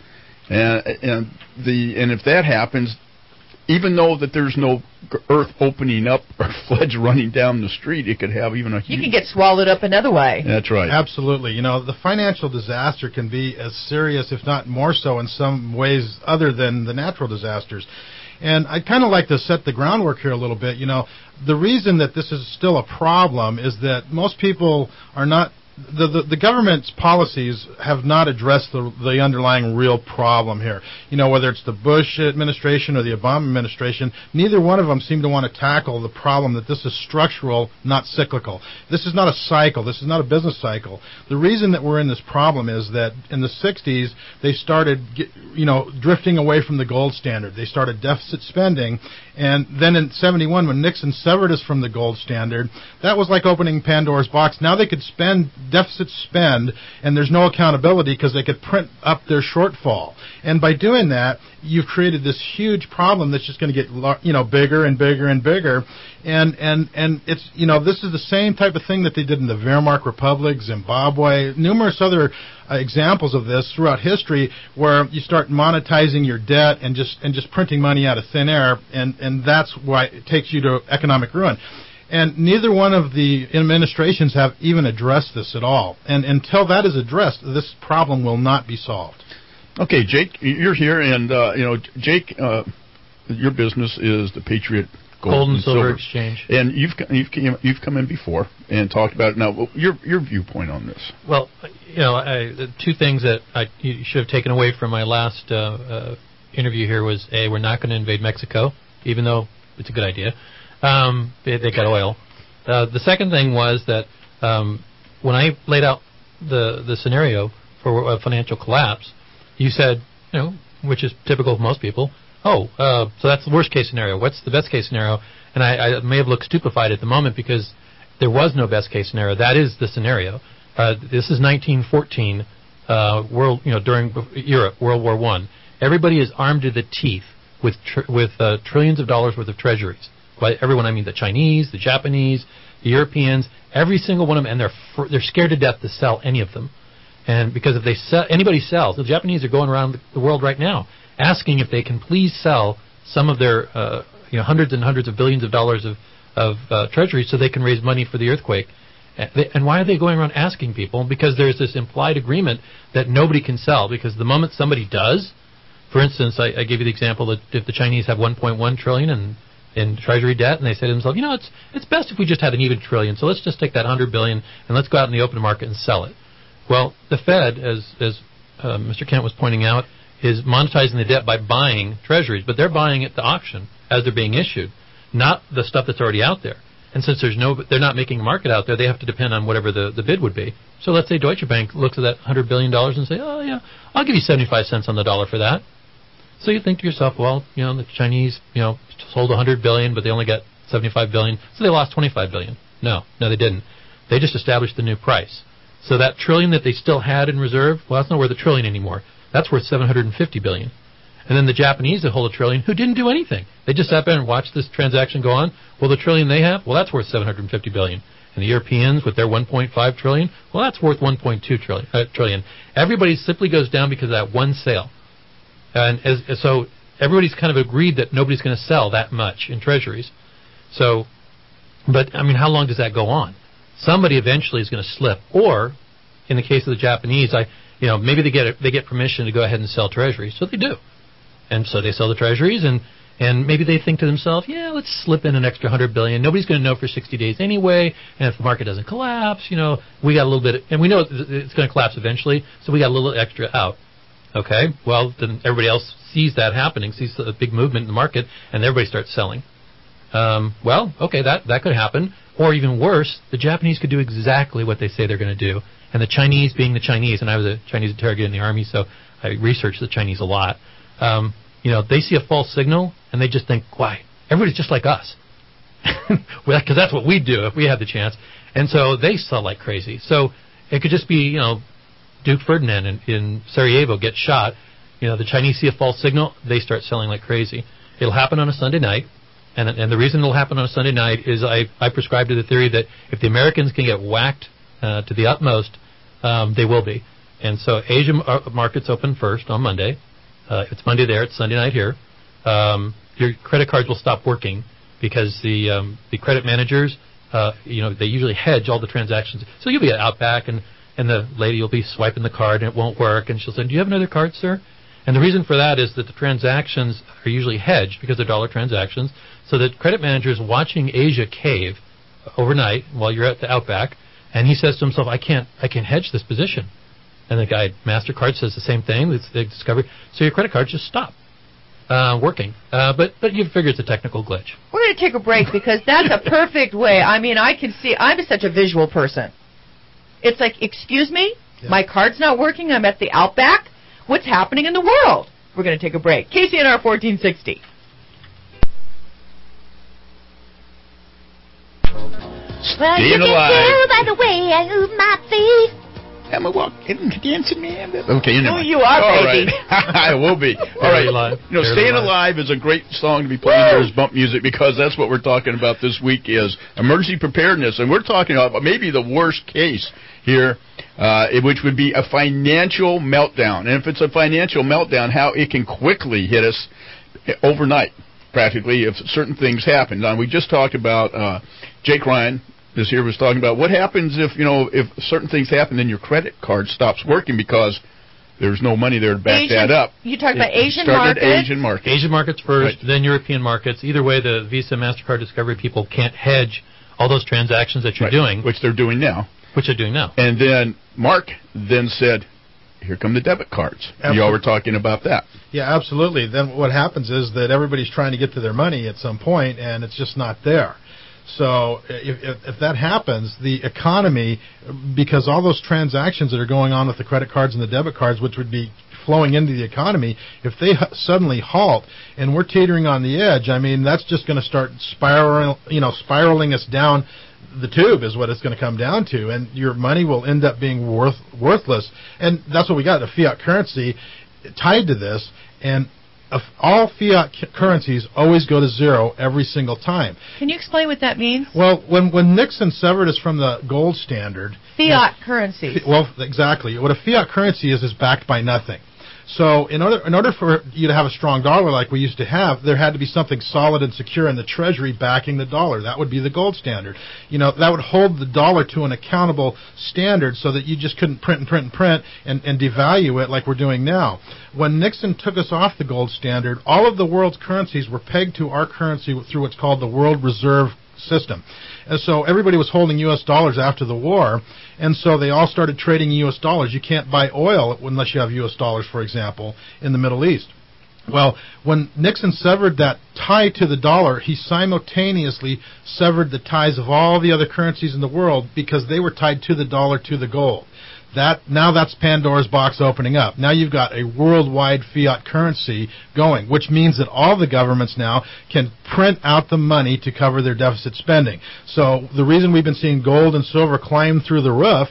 And if that happens, even though that there's no earth opening up or floods running down the street, it could have even a huge... You can get swallowed up another way. That's right. Absolutely. The financial disaster can be as serious, if not more so, in some ways other than the natural disasters. And I'd kind of like to set the groundwork here a little bit. The reason that this is still a problem is that most people are not... The government's policies have not addressed the underlying real problem here. Whether it's the Bush administration or the Obama administration, neither one of them seem to want to tackle the problem that this is structural, not cyclical. This is not a cycle. This is not a business cycle. The reason that we're in this problem is that in the 60s, they started drifting away from the gold standard. They started deficit spending, and then in 71, when Nixon severed us from the gold standard, that was like opening Pandora's box. Now they could deficit spend, and there's no accountability because they could print up their shortfall. And by doing that, you've created this huge problem that's just going to get bigger and bigger and bigger. And it's this is the same type of thing that they did in the Weimar Republic, Zimbabwe, numerous other examples of this throughout history, where you start monetizing your debt and just printing money out of thin air, and that's why it takes you to economic ruin. And neither one of the administrations have even addressed this at all. And until that is addressed, this problem will not be solved. Okay, Jake, you're here, and Jake, your business is the Patriot Gold and Silver Exchange, and you've come in before and talked about it. Now, your viewpoint on this? Well, two things that you should have taken away from my last interview here was we're not going to invade Mexico, even though it's a good idea. They got oil. The second thing was that when I laid out the scenario for a financial collapse, you said, which is typical of most people, so that's the worst case scenario. What's the best case scenario? And I may have looked stupefied at the moment because there was no best case scenario. That is the scenario. This is 1914, during Europe, World War I. Everybody is armed to the teeth with trillions of dollars worth of treasuries. By everyone, I mean the Chinese, the Japanese, the Europeans, every single one of them, and they're scared to death to sell any of them. And because if anybody sells, the Japanese are going around the world right now asking if they can please sell some of their hundreds and hundreds of billions of dollars of treasuries so they can raise money for the earthquake. And why are they going around asking people? Because there's this implied agreement that nobody can sell, because the moment somebody does, for instance, I gave you the example that if the Chinese have 1.1 trillion in treasury debt, and they say to themselves, it's best if we just had an even trillion, so let's just take that 100 billion and let's go out in the open market and sell it. Well, the Fed, as Mr. Kent was pointing out, is monetizing the debt by buying treasuries, but they're buying at the auction as they're being issued, not the stuff that's already out there. And since they're not making a market out there, they have to depend on whatever the bid would be. So let's say Deutsche Bank looks at that $100 billion and say, oh yeah, I'll give you 75 cents on the dollar for that. So you think to yourself, well, the Chinese, sold 100 billion, but they only got 75 billion, so they lost 25 billion. No, they didn't. They just established the new price. So that trillion that they still had in reserve, well, that's not worth a trillion anymore. That's worth 750 billion. And then the Japanese that hold a trillion, who didn't do anything. They just sat there and watched this transaction go on. Well, the trillion they have, well, that's worth 750 billion. And the Europeans with their 1.5 trillion, well, that's worth 1.2 trillion. Everybody simply goes down because of that one sale. And so everybody's kind of agreed that nobody's going to sell that much in treasuries. So, but how long does that go on? Somebody eventually is going to slip. Or, in the case of the Japanese, maybe they get permission to go ahead and sell treasuries. So they do, and so they sell the treasuries, and maybe they think to themselves, let's slip in an extra 100 billion. Nobody's going to know for 60 days anyway. And if the market doesn't collapse, we got a little bit, and we know it's going to collapse eventually. So we got a little extra out. Okay, well, then everybody else sees that happening, sees the big movement in the market, and everybody starts selling. Well, okay, that could happen. Or even worse, the Japanese could do exactly what they say they're going to do. And the Chinese being the Chinese, and I was a Chinese interrogator in the Army, so I researched the Chinese a lot. They see a false signal, and they just think, why? Everybody's just like us. Because that's what we'd do if we had the chance. And so they sell like crazy. So it could just be, Duke Ferdinand in Sarajevo gets shot. the Chinese see a false signal, they start selling like crazy. It'll happen on a Sunday night, and the reason it'll happen on a Sunday night is I prescribe to the theory that if the Americans can get whacked to the utmost, they will be. And so Asian markets open first on Monday. It's Monday there, it's Sunday night here. Your credit cards will stop working because the credit managers, they usually hedge all the transactions. So you'll be at Outback, and the lady will be swiping the card, and it won't work, and she'll say, "Do you have another card, sir?" And the reason for that is that the transactions are usually hedged because they're dollar transactions. So the credit manager is watching Asia cave overnight while you're at the Outback, and he says to himself, I can't hedge this position. And the guy at MasterCard says the same thing. They discover. So your credit cards just stop working. But you figure it's a technical glitch. We're going to take a break because that's a perfect way. I mean, I can see. I'm such a visual person. It's like, excuse me, my card's not working. I'm at the Outback. What's happening in the world? We're going to take a break. KCNR 1460. Well, you can tell by the way I move my feet. I'm a walking, dancing man. Okay, you know. You are, all baby. Right. I will be. All right. Staying Alive is a great song to be playing here as bump music because that's what we're talking about this week is emergency preparedness. And we're talking about maybe the worst case here, which would be a financial meltdown. And if it's a financial meltdown, how it can quickly hit us overnight, practically, if certain things happen. Now, we just talked about Jake Ryan. This here was talking about what happens if certain things happen, then your credit card stops working because there's no money there to back that up. You talked about Asian markets. Asian markets first, then European markets. Either way, the Visa, MasterCard, Discovery people can't hedge all those transactions that you're doing. Which they're doing now. And then Mark then said, here come the debit cards. Y'all were talking about that. Yeah, absolutely. Then what happens is that everybody's trying to get to their money at some point, and it's just not there. So if that happens, the economy, because all those transactions that are going on with the credit cards and the debit cards, which would be flowing into the economy, if they suddenly halt and we're teetering on the edge, I mean, that's just going to start spiraling us down the tube is what it's going to come down to, and your money will end up being worthless. And that's what we got, a fiat currency tied to this, and all fiat currencies always go to zero every single time. Can you explain what that means? Well, when Nixon severed us from the gold standard... Fiat currency. Well, exactly. What a fiat currency is backed by nothing. So in order for you to have a strong dollar like we used to have, there had to be something solid and secure in the Treasury backing the dollar. That would be the gold standard. That would hold the dollar to an accountable standard so that you just couldn't print and devalue it like we're doing now. When Nixon took us off the gold standard, all of the world's currencies were pegged to our currency through what's called the World Reserve System. And so everybody was holding U.S. dollars after the war, and so they all started trading U.S. dollars. You can't buy oil unless you have U.S. dollars, for example, in the Middle East. Well, when Nixon severed that tie to the dollar, he simultaneously severed the ties of all the other currencies in the world because they were tied to the dollar, to the gold. Now that's Pandora's box opening up. Now you've got a worldwide fiat currency going, which means that all the governments now can print out the money to cover their deficit spending. So the reason we've been seeing gold and silver climb through the roof,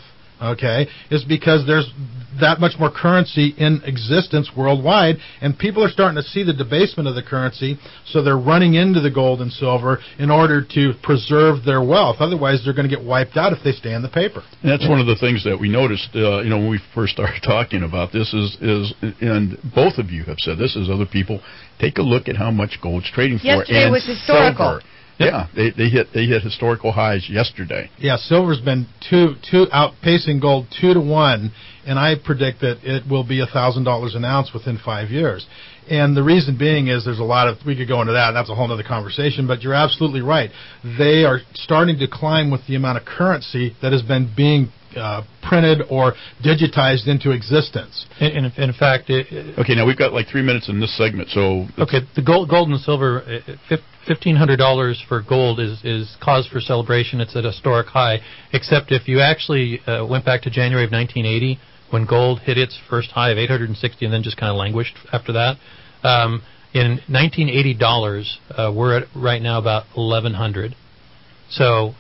is because there's that much more currency in existence worldwide, and people are starting to see the debasement of the currency, so they're running into the gold and silver in order to preserve their wealth. Otherwise, they're going to get wiped out if they stay in the paper. And that's one of the things that we noticed, when we first started talking about this is, and both of you have said this, as other people, take a look at how much gold's trading for. Yesterday was historical. Silver. Yeah, they hit historical highs yesterday. Yeah, silver's been two outpacing gold 2-to-1, and I predict that it will be $1,000 an ounce within 5 years. And the reason being is there's a lot of, we could go into that, and that's a whole other conversation, but you're absolutely right. They are starting to climb with the amount of currency that has been being printed or digitized into existence. In fact... okay, now we've got like 3 minutes in this segment, so... Okay, the gold and silver, $1,500 for gold is cause for celebration. It's at a historic high, except if you actually went back to January of 1980, when gold hit its first high of $860 and then just kind of languished after that. In 1980 dollars, we're at right now about $1,100. So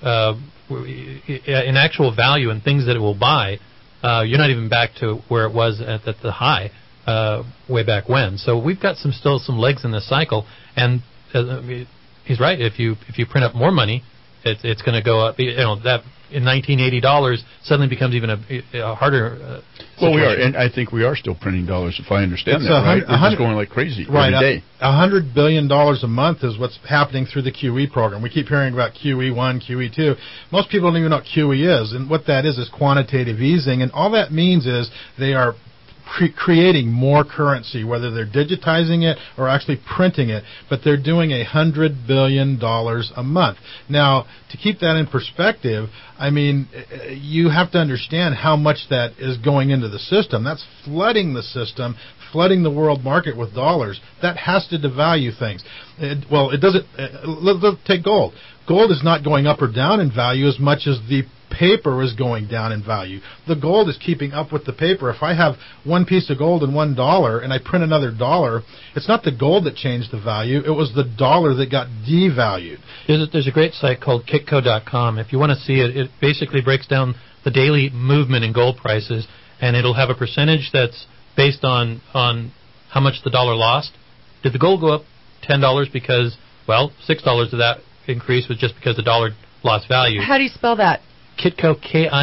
in actual value and things that it will buy, you're not even back to where it was at the high. way back when. So we've got still some legs in this cycle, and he's right. If you print up more money, it's going to go up. That in $1980 suddenly becomes even a harder. Well, we are, and I think we are still printing dollars, if I understand that right. We're just going like crazy every day. $100 billion a month is what's happening through the QE program. We keep hearing about QE1, QE2. Most people don't even know what QE is, and what that is quantitative easing, and all that means is they are creating more currency, whether they're digitizing it or actually printing it, but they're doing $100 billion a month. Now, to keep that in perspective, I mean, you have to understand how much that is going into the system. That's flooding the system, flooding the world market with dollars. That has to devalue things. It doesn't. Let's take gold. Gold is not going up or down in value as much as the paper is going down in value. The gold is keeping up with the paper. If I have one piece of gold and $1 and I print another $1, it's not the gold that changed the value. It was the dollar that got devalued. There's a great site called Kitco.com. If you want to see it, it basically breaks down the daily movement in gold prices, and it'll have a percentage that's based on how much the dollar lost. Did the gold go up $10 because, well, $6 of that increase was just because the dollar lost value. How do you spell that? Kitco,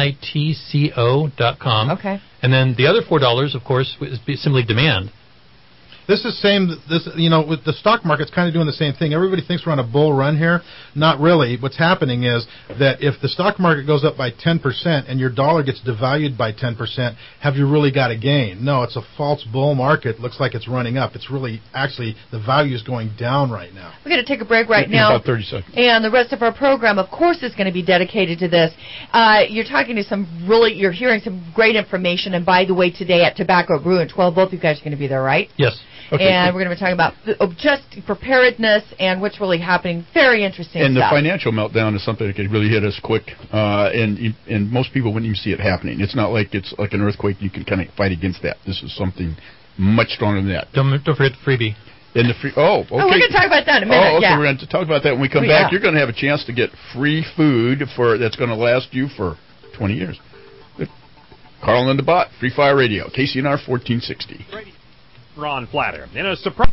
Kitco.com. Okay. And then the other $4, of course, is simply demand. This is with the stock market's kind of doing the same thing. Everybody thinks we're on a bull run here. Not really. What's happening is that if the stock market goes up by 10% and your dollar gets devalued by 10%, have you really got a gain? No, it's a false bull market. Looks like it's running up. It's really, actually, the value is going down right now. We're going to take a break right now. About 30 seconds. And the rest of our program, of course, is going to be dedicated to this. You're talking to you're hearing some great information. And by the way, today at Tobacco Brew and 12, both you guys are going to be there, right? Yes. Okay, and we're going to be talking about just preparedness and what's really happening. Very interesting and stuff. The financial meltdown is something that could really hit us quick, and most people wouldn't even see it happening. It's not like it's like an earthquake. You can kind of fight against that. This is something much stronger than that. Don't forget the freebie. Okay. Oh, we're going to talk about that in a minute. Oh, okay. Yeah. We're going to talk about that when we come back. You're going to have a chance to get free food that's going to last you for 20 years. Carl and Linda Bott, Free Fire Radio, KCNR 1460. Ron Flatter. In a surprise.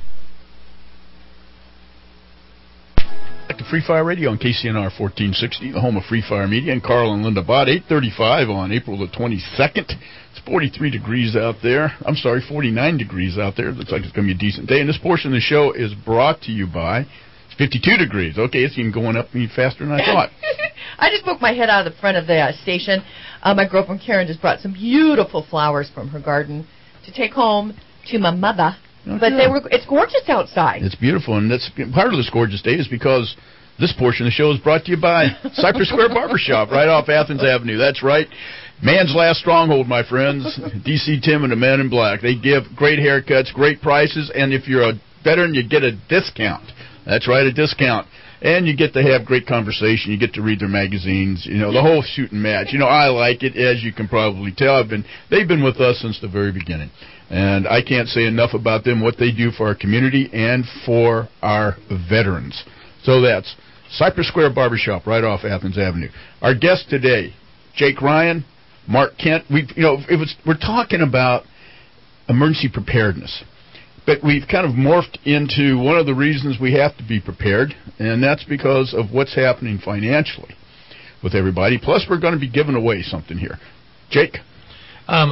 Back to Free Fire Radio on KCNR 1460, the home of Free Fire Media, and Carl and Linda Bott, 8:35 on April the 22nd. It's 43 degrees out there. 49 degrees out there. Looks like it's going to be a decent day. And this portion of the show is brought to you by 52 degrees. Okay, it's even going up even faster than I thought. I just poked my head out of the front of the station. My girlfriend Karen just brought some beautiful flowers from her garden to take home to my mother. Okay. But it's gorgeous outside. It's beautiful, and that's part of this gorgeous day is because this portion of the show is brought to you by Cypress Square Barbershop right off Athens Avenue. That's right. Man's last stronghold, my friends. DC Tim and the Men in Black. They give great haircuts, great prices, and if you're a veteran, you get a discount. That's right, a discount. And you get to have great conversation. You get to read their magazines. The whole shoot and match. I like it, as you can probably tell. They've been with us since the very beginning. And I can't say enough about them, what they do for our community and for our veterans. So that's Cypress Square Barbershop right off Athens Avenue. Our guest today, Jake Ryan, Mark Kent. We're talking about emergency preparedness. But we've kind of morphed into one of the reasons we have to be prepared, and that's because of what's happening financially with everybody. Plus, we're going to be giving away something here. Jake? A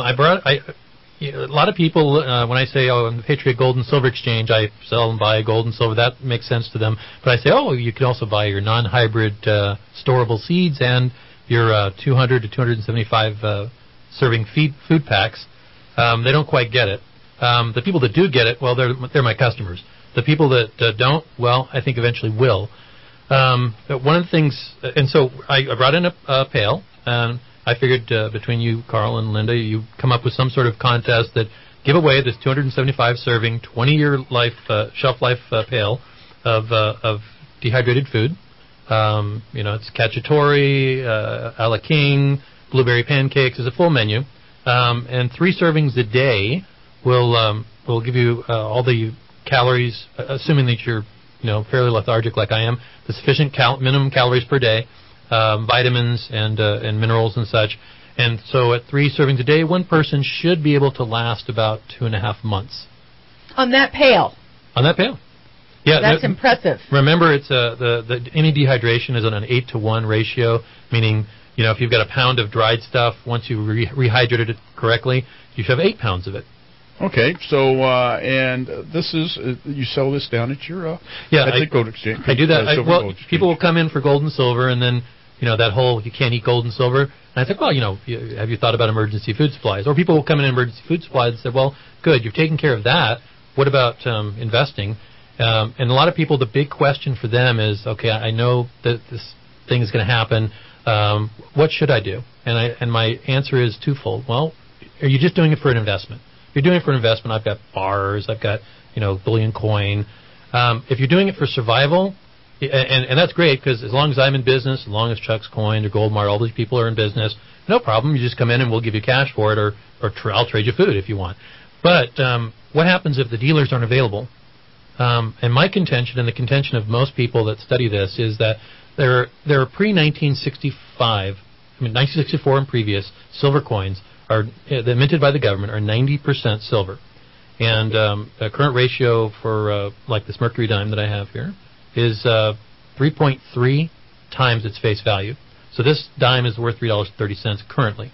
lot of people, when I say, I'm the Patriot Gold and Silver Exchange, I sell and buy gold and silver, that makes sense to them. But I say, you can also buy your non-hybrid storable seeds and your 200 to 275 serving food packs. They don't quite get it. The people that do get it, well, they're my customers. The people that don't, well, I think eventually will. One of the things, and so I brought in a pail, and I figured between you, Carl, and Linda, you come up with some sort of contest that give away this 275 serving, 20-year shelf life pail of dehydrated food. It's cacciatore, a la king, blueberry pancakes. It's a full menu, and 3 servings a day will give you all the calories, assuming that you're fairly lethargic like I am, the sufficient minimum calories per day, vitamins and minerals and such. And so at 3 servings a day, one person should be able to last about 2.5 months. On that pail. On that pail. Yeah, that's impressive. Remember, it's any dehydration is on an 8-to-1 ratio, meaning if you've got a pound of dried stuff, once you rehydrated it correctly, you should have 8 pounds of it. Okay, so and this is you sell this down at your at the Gold Exchange. I do that. People will come in for gold and silver, and then that whole you can't eat gold and silver. And I think, have you thought about emergency food supplies? Or people will come in emergency food supplies and say, well, good, you've taken care of that. What about investing? And a lot of people, the big question for them is, okay, I know that this thing is going to happen. What should I do? And my answer is twofold. Well, are you just doing it for an investment? If you're doing it for an investment, I've got bars, I've got bullion coin. If you're doing it for survival, and that's great, because as long as I'm in business, as long as Chuck's Coin or Goldmart, all these people are in business, no problem. You just come in and we'll give you cash for it, or I'll trade you food if you want. But what happens if the dealers aren't available? And my contention, and the contention of most people that study this, is that there are pre-1965, 1964 and previous, silver coins that minted by the government are 90% silver. And the current ratio for like this mercury dime that I have here is 3.3 times its face value. So this dime is worth $3.30 currently.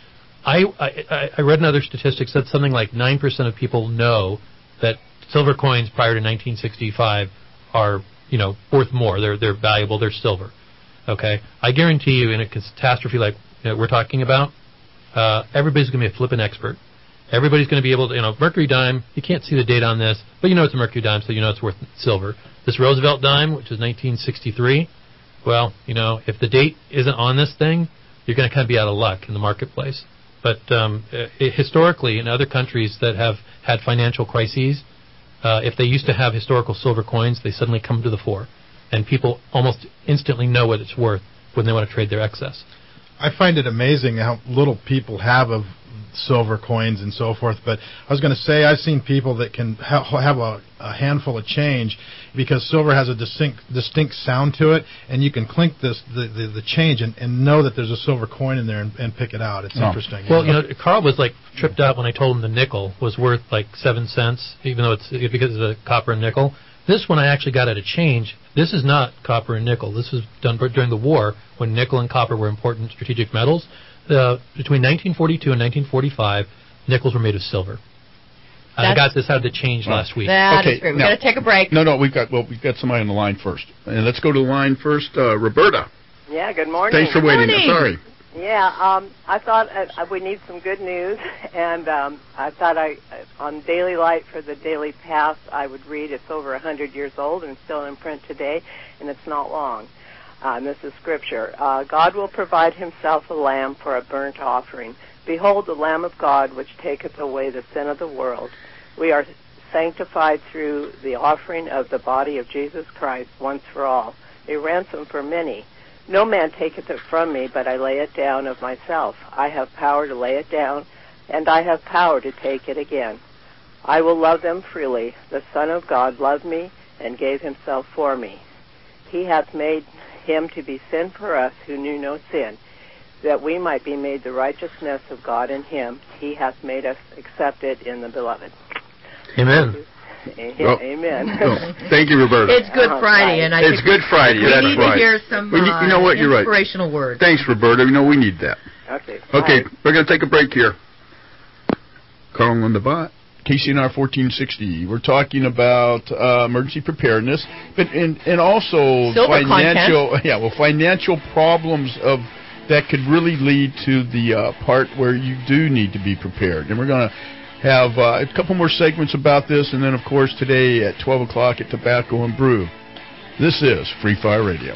I read another statistics that something like 9% of people know that silver coins prior to 1965 are worth more. They're valuable. They're silver. Okay, I guarantee you, in a catastrophe like we're talking about, everybody's going to be a flippin' expert. Everybody's going to be able to, mercury dime, you can't see the date on this, but it's a mercury dime, so it's worth silver. This Roosevelt dime, which is 1963, well, if the date isn't on this thing, you're going to kind of be out of luck in the marketplace. But historically, in other countries that have had financial crises, if they used to have historical silver coins, they suddenly come to the fore. And people almost instantly know what it's worth when they want to trade their excess. I find it amazing how little people have of silver coins and so forth. But I was going to say, I've seen people that can have a handful of change, because silver has a distinct sound to it, and you can clink the change and know that there's a silver coin in there and pick it out. It's interesting. Well, Carl was tripped out when I told him the nickel was worth 7 cents, even though it's because of the copper and nickel. This one I actually got at a change. This is not copper and nickel. This was done during the war when nickel and copper were important strategic metals. Between 1942 and 1945, nickels were made of silver. I got this out of the change last week. That is great. We've got to take a break. No, we've got somebody on the line first. And let's go to the line first. Roberta. Yeah, good morning. Thanks for waiting. Sorry. Yeah, I thought we need some good news, and I thought on Daily Light for the Daily Pass, I would read. It's over 100 years old and still in print today, and it's not long. And this is Scripture. God will provide himself a lamb for a burnt offering. Behold, the Lamb of God, which taketh away the sin of the world. We are sanctified through the offering of the body of Jesus Christ once for all, a ransom for many. No man taketh it from me, but I lay it down of myself. I have power to lay it down, and I have power to take it again. I will love them freely. The Son of God loved me and gave himself for me. He hath made him to be sin for us who knew no sin, that we might be made the righteousness of God in him. He hath made us accepted in the beloved. Amen. Amen. Thank you, Roberta. It's Good Friday, and it's Good Friday. We That's need right. to hear some you're right. inspirational words. Thanks, Roberta. We need that. Okay. We're going to take a break here. Carl on the bot. KCNR 1460. We're talking about emergency preparedness, but and also financial problems that could really lead to the part where you do need to be prepared. And we're going to have a couple more segments about this, and then, of course, today at 12 o'clock at Tobacco and Brew. This is Free Fire Radio.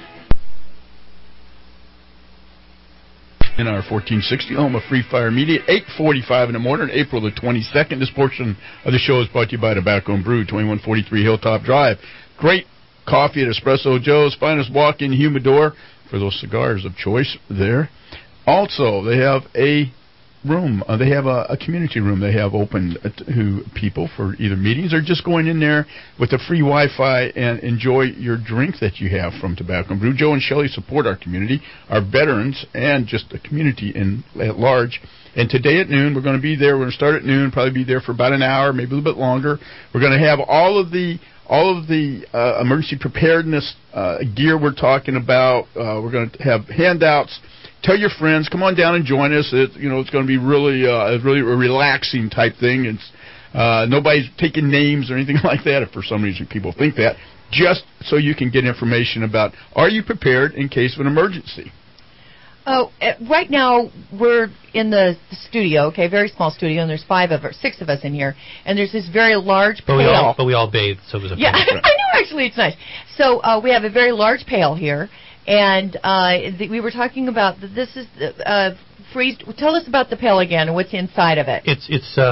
In our 1460 home of Free Fire Media, 8:45 in the morning, April the 22nd. This portion of the show is brought to you by Tobacco and Brew, 2143 Hilltop Drive. Great coffee at Espresso Joe's, finest walk-in humidor for those cigars of choice there. Also, they have a room. They have a community room they have open to people for either meetings or just going in there with a free Wi-Fi and enjoy your drink that you have from Tobacco and Brew. Joe and Shelley support our community, our veterans, and just the community at large. And today at noon, we're going to be there. We're going to start at noon, probably be there for about an hour, maybe a little bit longer. We're going to have all of the emergency preparedness gear we're talking about. We're going to have handouts. Tell your friends, come on down and join us. It's going to be really a relaxing type thing. It's nobody's taking names or anything like that. If for some reason people think that, just so you can get information about, are you prepared in case of an emergency? Oh, right now we're in the studio, okay, very small studio, and there's 6 of us in here, and there's this very large pail. But we all bathe, so it was a yeah, I know, actually, it's nice. So we have a very large pail here, and we were talking about this is freeze. Tell us about the pail again and what's inside of it. It's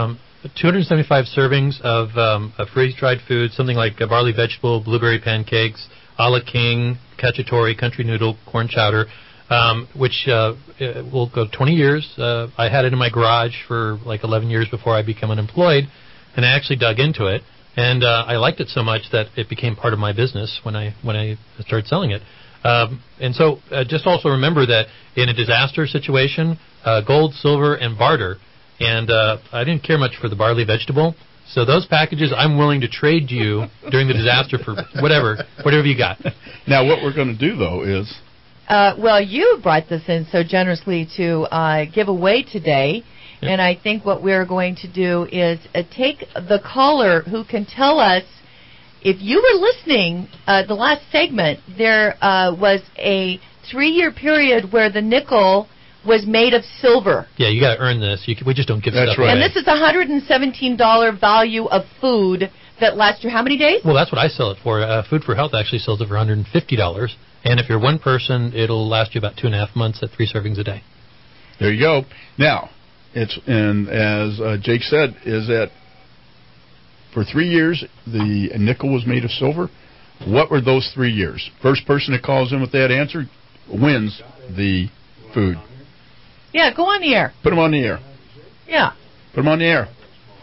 275 servings of freeze-dried food, something like a barley vegetable, blueberry pancakes, a la king, cacciatore, country noodle, corn chowder. Which will go 20 years. I had it in my garage for like 11 years before I became unemployed, and I actually dug into it, and I liked it so much that it became part of my business when I started selling it. And so just also remember that in a disaster situation, gold, silver, and barter, and I didn't care much for the barley vegetable, so those packages I'm willing to trade you during the disaster for whatever you got. Now what we're going to do, though, is... well, you brought this in so generously to give away today, and I think what we're going to do is take the caller who can tell us, if you were listening, the last segment, there was a 3-year period where the nickel was made of silver. Yeah, you got to earn this. We just don't give stuff away. And this is $117 value of food that lasts you how many days? Well, that's what I sell it for. Food for Health actually sells it for $150. And if you're one person, it'll last you about 2.5 months at 3 servings a day. There you go. Now, and as Jake said, is that for 3 years the nickel was made of silver. What were those 3 years? First person that calls in with that answer wins the food. Yeah, go on the air. Put them on the air. Yeah. Put them on the air.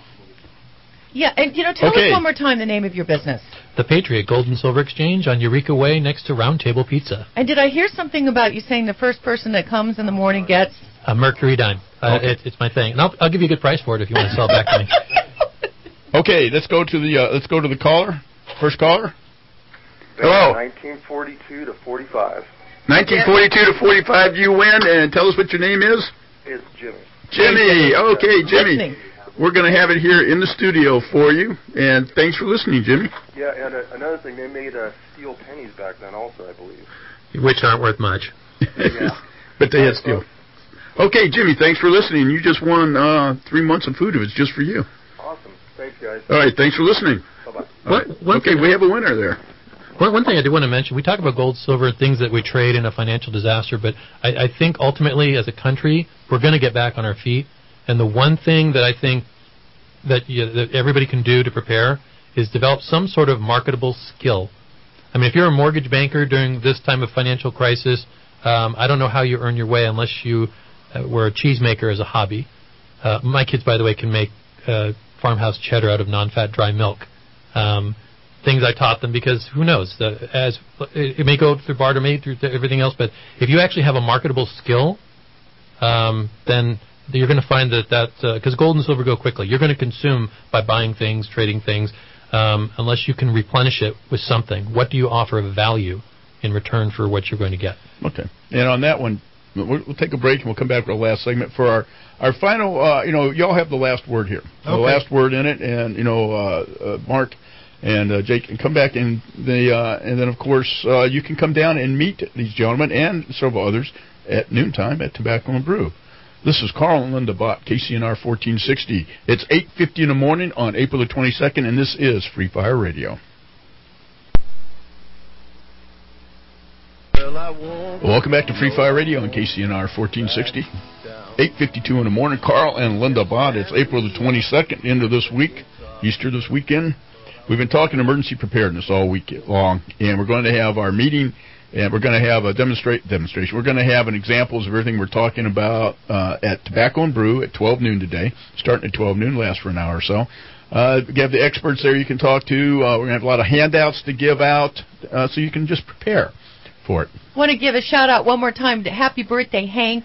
Yeah, and tell us one more time the name of your business. The Patriot Gold and Silver Exchange on Eureka Way next to Round Table Pizza. And did I hear something about you saying the first person that comes in the morning gets a Mercury dime? It's my thing, and I'll give you a good price for it if you want to sell it back to me. Okay, let's go to the caller. First caller. Hello. 1942 to 45. 1942 to 45. You win, and tell us what your name is. It's Jimmy. Jimmy. Okay, Jimmy. We're going to have it here in the studio for you, and thanks for listening, Jimmy. Yeah, and another thing, they made steel pennies back then also, I believe. Which aren't worth much. Yeah. But they had steel. Okay, Jimmy, thanks for listening. You just won 3 months of food. It was just for you. Awesome. Thanks, guys. All right, thanks for listening. Bye-bye. Okay, we have a winner there. One thing I do want to mention, we talk about gold, silver, things that we trade in a financial disaster, but I think ultimately as a country, we're going to get back on our feet. And the one thing that I think that everybody can do to prepare is develop some sort of marketable skill. I mean, if you're a mortgage banker during this time of financial crisis, I don't know how you earn your way unless you were a cheesemaker as a hobby. My kids, by the way, can make farmhouse cheddar out of non-fat dry milk. Things I taught them because who knows? As it may go through barter, may through everything else, but if you actually have a marketable skill, then you're going to find that because gold and silver go quickly. You're going to consume by buying things, trading things, unless you can replenish it with something. What do you offer of value in return for what you're going to get? Okay. And on that one, we'll take a break and we'll come back for the last segment for our final. Y'all have the last word here. Okay. The last word in it, and Mark and Jake can come back and then of course you can come down and meet these gentlemen and several others at noontime at Tobacco and Brew. This is Carl and Linda Bott, KCNR 1460. It's 8:50 in the morning on April the 22nd, and this is Free Fire Radio. Welcome back to Free Fire Radio on KCNR 1460. 8:52 in the morning. Carl and Linda Bott. It's April the 22nd, end of this week, Easter this weekend. We've been talking emergency preparedness all week long, and we're going to have our meeting And we're going to have a demonstration. We're going to have an examples of everything we're talking about at Tobacco and Brew at 12 noon today, starting at 12 noon, last for an hour or so. We have the experts there you can talk to. We're going to have a lot of handouts to give out, so you can just prepare for it. I want to give a shout-out one more time to Happy Birthday, Hank.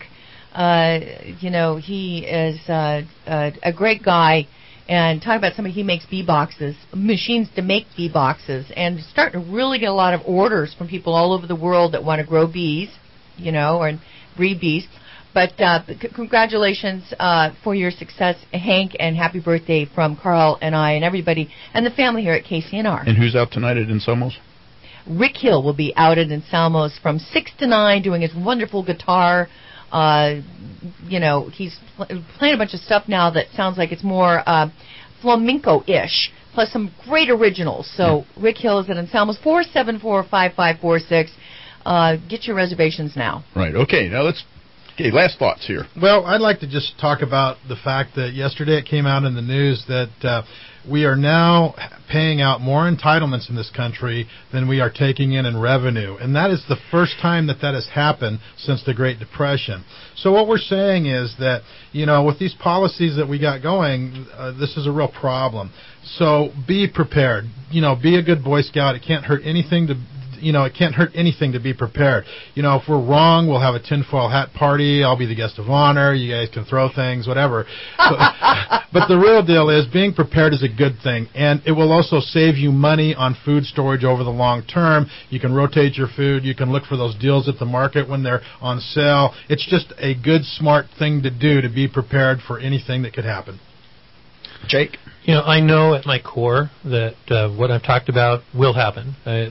He is a great guy. And talk about somebody, he makes bee boxes, machines to make bee boxes, and starting to really get a lot of orders from people all over the world that want to grow bees, or breed bees. But congratulations for your success, Hank, and happy birthday from Carl and I and everybody and the family here at KCNR. And who's out tonight at Anselmo's? Rick Hill will be out at Anselmo's from 6 to 9 doing his wonderful guitar. He's playing a bunch of stuff now that sounds like it's more flamenco-ish, plus some great originals. So Rick Hill is at Anselmo's, 474-5546. Get your reservations now. Right. Okay. Now last thoughts here. Well, I'd like to just talk about the fact that yesterday it came out in the news that we are now paying out more entitlements in this country than we are taking in revenue. And that is the first time that has happened since the Great Depression. So what we're saying is that, with these policies that we got going, this is a real problem. So be prepared. Be a good Boy Scout. It can't hurt anything to be prepared. If we're wrong, we'll have a tinfoil hat party. I'll be the guest of honor. You guys can throw things, whatever. But the real deal is being prepared is a good thing, and it will also save you money on food storage over the long term. You can rotate your food. You can look for those deals at the market when they're on sale. It's just a good, smart thing to do to be prepared for anything that could happen. Jake? I know at my core that what I've talked about will happen. And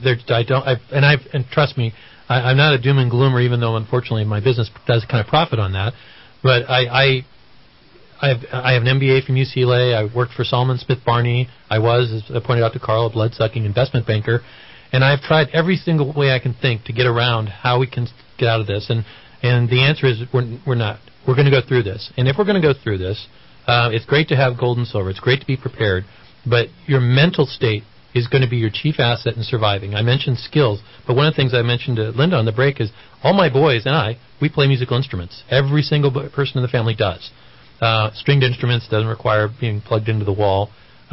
trust me, I'm not a doom and gloomer, even though unfortunately my business does kind of profit on that. But I have an MBA from UCLA. I worked for Salomon Smith Barney. I was, as I pointed out to Carl, a blood-sucking investment banker, and I've tried every single way I can think to get around how we can get out of this. And the answer is we're not. We're going to go through this. And if we're going to go through this. It's great to have gold and silver. It's great to be prepared. But your mental state is going to be your chief asset in surviving. I mentioned skills, but one of the things I mentioned to Linda on the break is all my boys and we play musical instruments. Every single person in the family does. Stringed instruments doesn't require being plugged into the wall.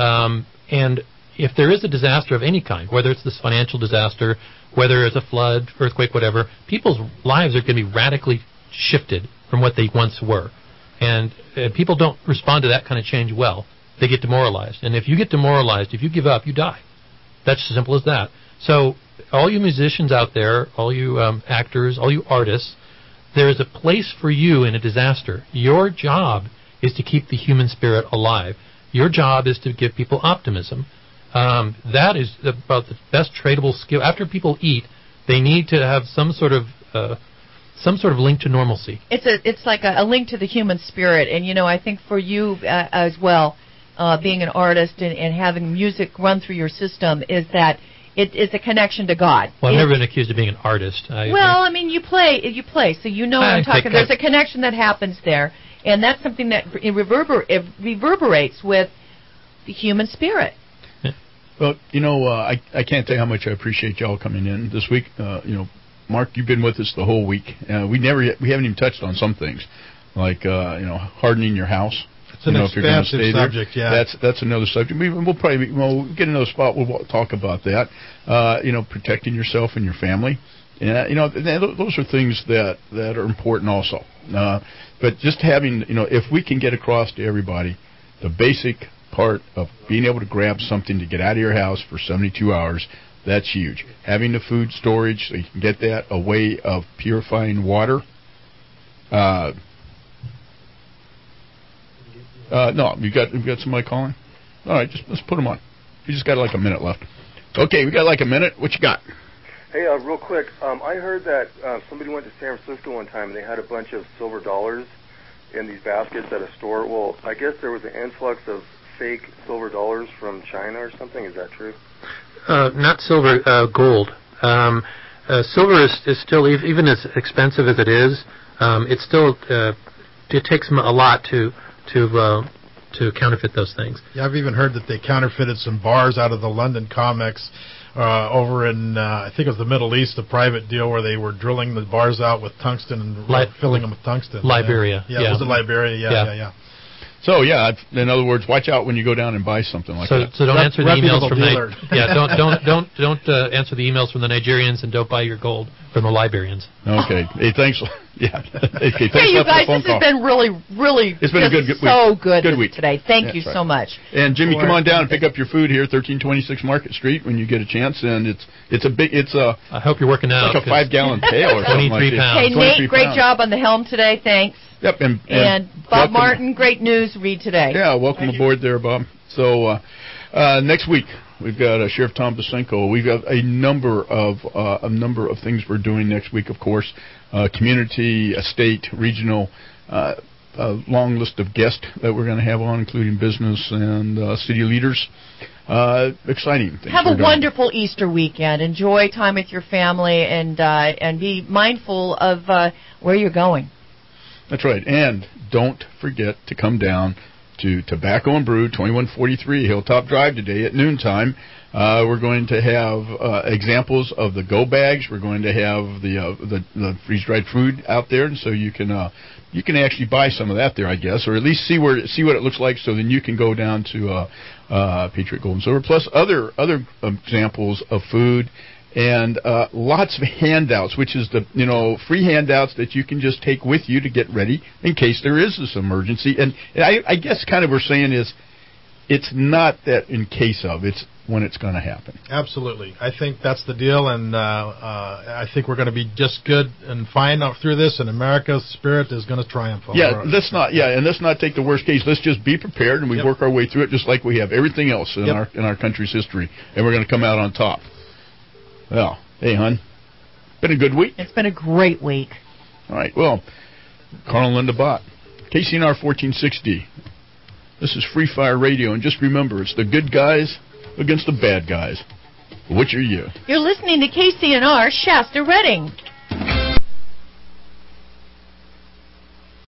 And if there is a disaster of any kind, whether it's this financial disaster, whether it's a flood, earthquake, whatever, people's lives are going to be radically shifted from what they once were. And people don't respond to that kind of change well. They get demoralized. And if you get demoralized, if you give up, you die. That's as simple as that. So all you musicians out there, all you actors, all you artists, there is a place for you in a disaster. Your job is to keep the human spirit alive. Your job is to give people optimism. That is about the best tradable skill. After people eat, they need to have some sort of link to normalcy. It's like a link to the human spirit, and I think for you as well, being an artist and having music run through your system is that it's a connection to God. Well, I've never been accused of being an artist. You play, so what I'm talking. There's a connection that happens there, and that's something that reverberates with the human spirit. Yeah. Well, I can't tell you how much I appreciate y'all coming in this week. Mark, you've been with us the whole week. We haven't even touched on some things, like hardening your house. It's an expansive subject. Yeah, that's another subject. We'll probably get another spot. We'll talk about that. Protecting yourself and your family. And those are things that are important also. But just having if we can get across to everybody the basic part of being able to grab something to get out of your house for 72 hours. That's huge. Having the food storage so you can get that, a way of purifying water. No, we've got somebody calling. All right, let's put them on. We just got like a minute left. Okay, we got like a minute. What you got? Hey, real quick. I heard that somebody went to San Francisco one time and they had a bunch of silver dollars in these baskets at a store. Well, I guess there was an influx of fake silver dollars from China or something. Is that true? Not silver, gold. Silver is still, even as expensive as it is, it's still, it takes a lot to counterfeit those things. Yeah, I've even heard that they counterfeited some bars out of the London comics over in I think it was the Middle East, a private deal where they were drilling the bars out with tungsten and filling them with tungsten. Liberia. Yeah, was it Liberia? Yeah. So in other words, watch out when you go down and buy something like that. So don't answer the emails from don't answer the emails from the Nigerians, and don't buy your gold from the Liberians. Okay. Hey, thanks. Yeah. Okay, thanks you guys, for the phone this has been really it's been a good week today. Thank you so much. And Jimmy, come on down and pick up your food here, 1326 Market Street, when you get a chance. And I hope you're working out. It's like a 5-gallon pail or something like that. Hey, Nate, great job on the helm today. Thanks. Yep, and Bob Martin, great news read today. Yeah, welcome aboard there, Bob. So next week we've got Sheriff Tom Basenko. We've got a number of things we're doing next week. Of course, community, state, regional, a long list of guests that we're going to have on, including business and city leaders. Exciting things. Have a wonderful Easter weekend. Enjoy time with your family, and be mindful of where you're going. That's right. And don't forget to come down to Tobacco and Brew, 2143 Hilltop Drive today at noontime. We're going to have examples of the go bags. We're going to have the freeze-dried food out there, and so you can actually buy some of that there, I guess, or at least see what it looks like. So then you can go down to Patriot Gold and Silver, plus other examples of food. And lots of handouts, which is the free handouts that you can just take with you to get ready in case there is this emergency. And I guess kind of we're saying is it's not that in case of, it's when it's going to happen. Absolutely. I think that's the deal, and I think we're going to be just good and fine through this, and America's spirit is going to triumph. Let's not take the worst case. Let's just be prepared, and we work our way through it just like we have everything else in our country's history, and we're going to come out on top. Well, hey, hon. Been a good week? It's been a great week. All right. Well, Carl and Linda Bott, KCNR 1460. This is Free Fire Radio, and just remember, it's the good guys against the bad guys. Which are you? You're listening to KCNR Shasta Redding.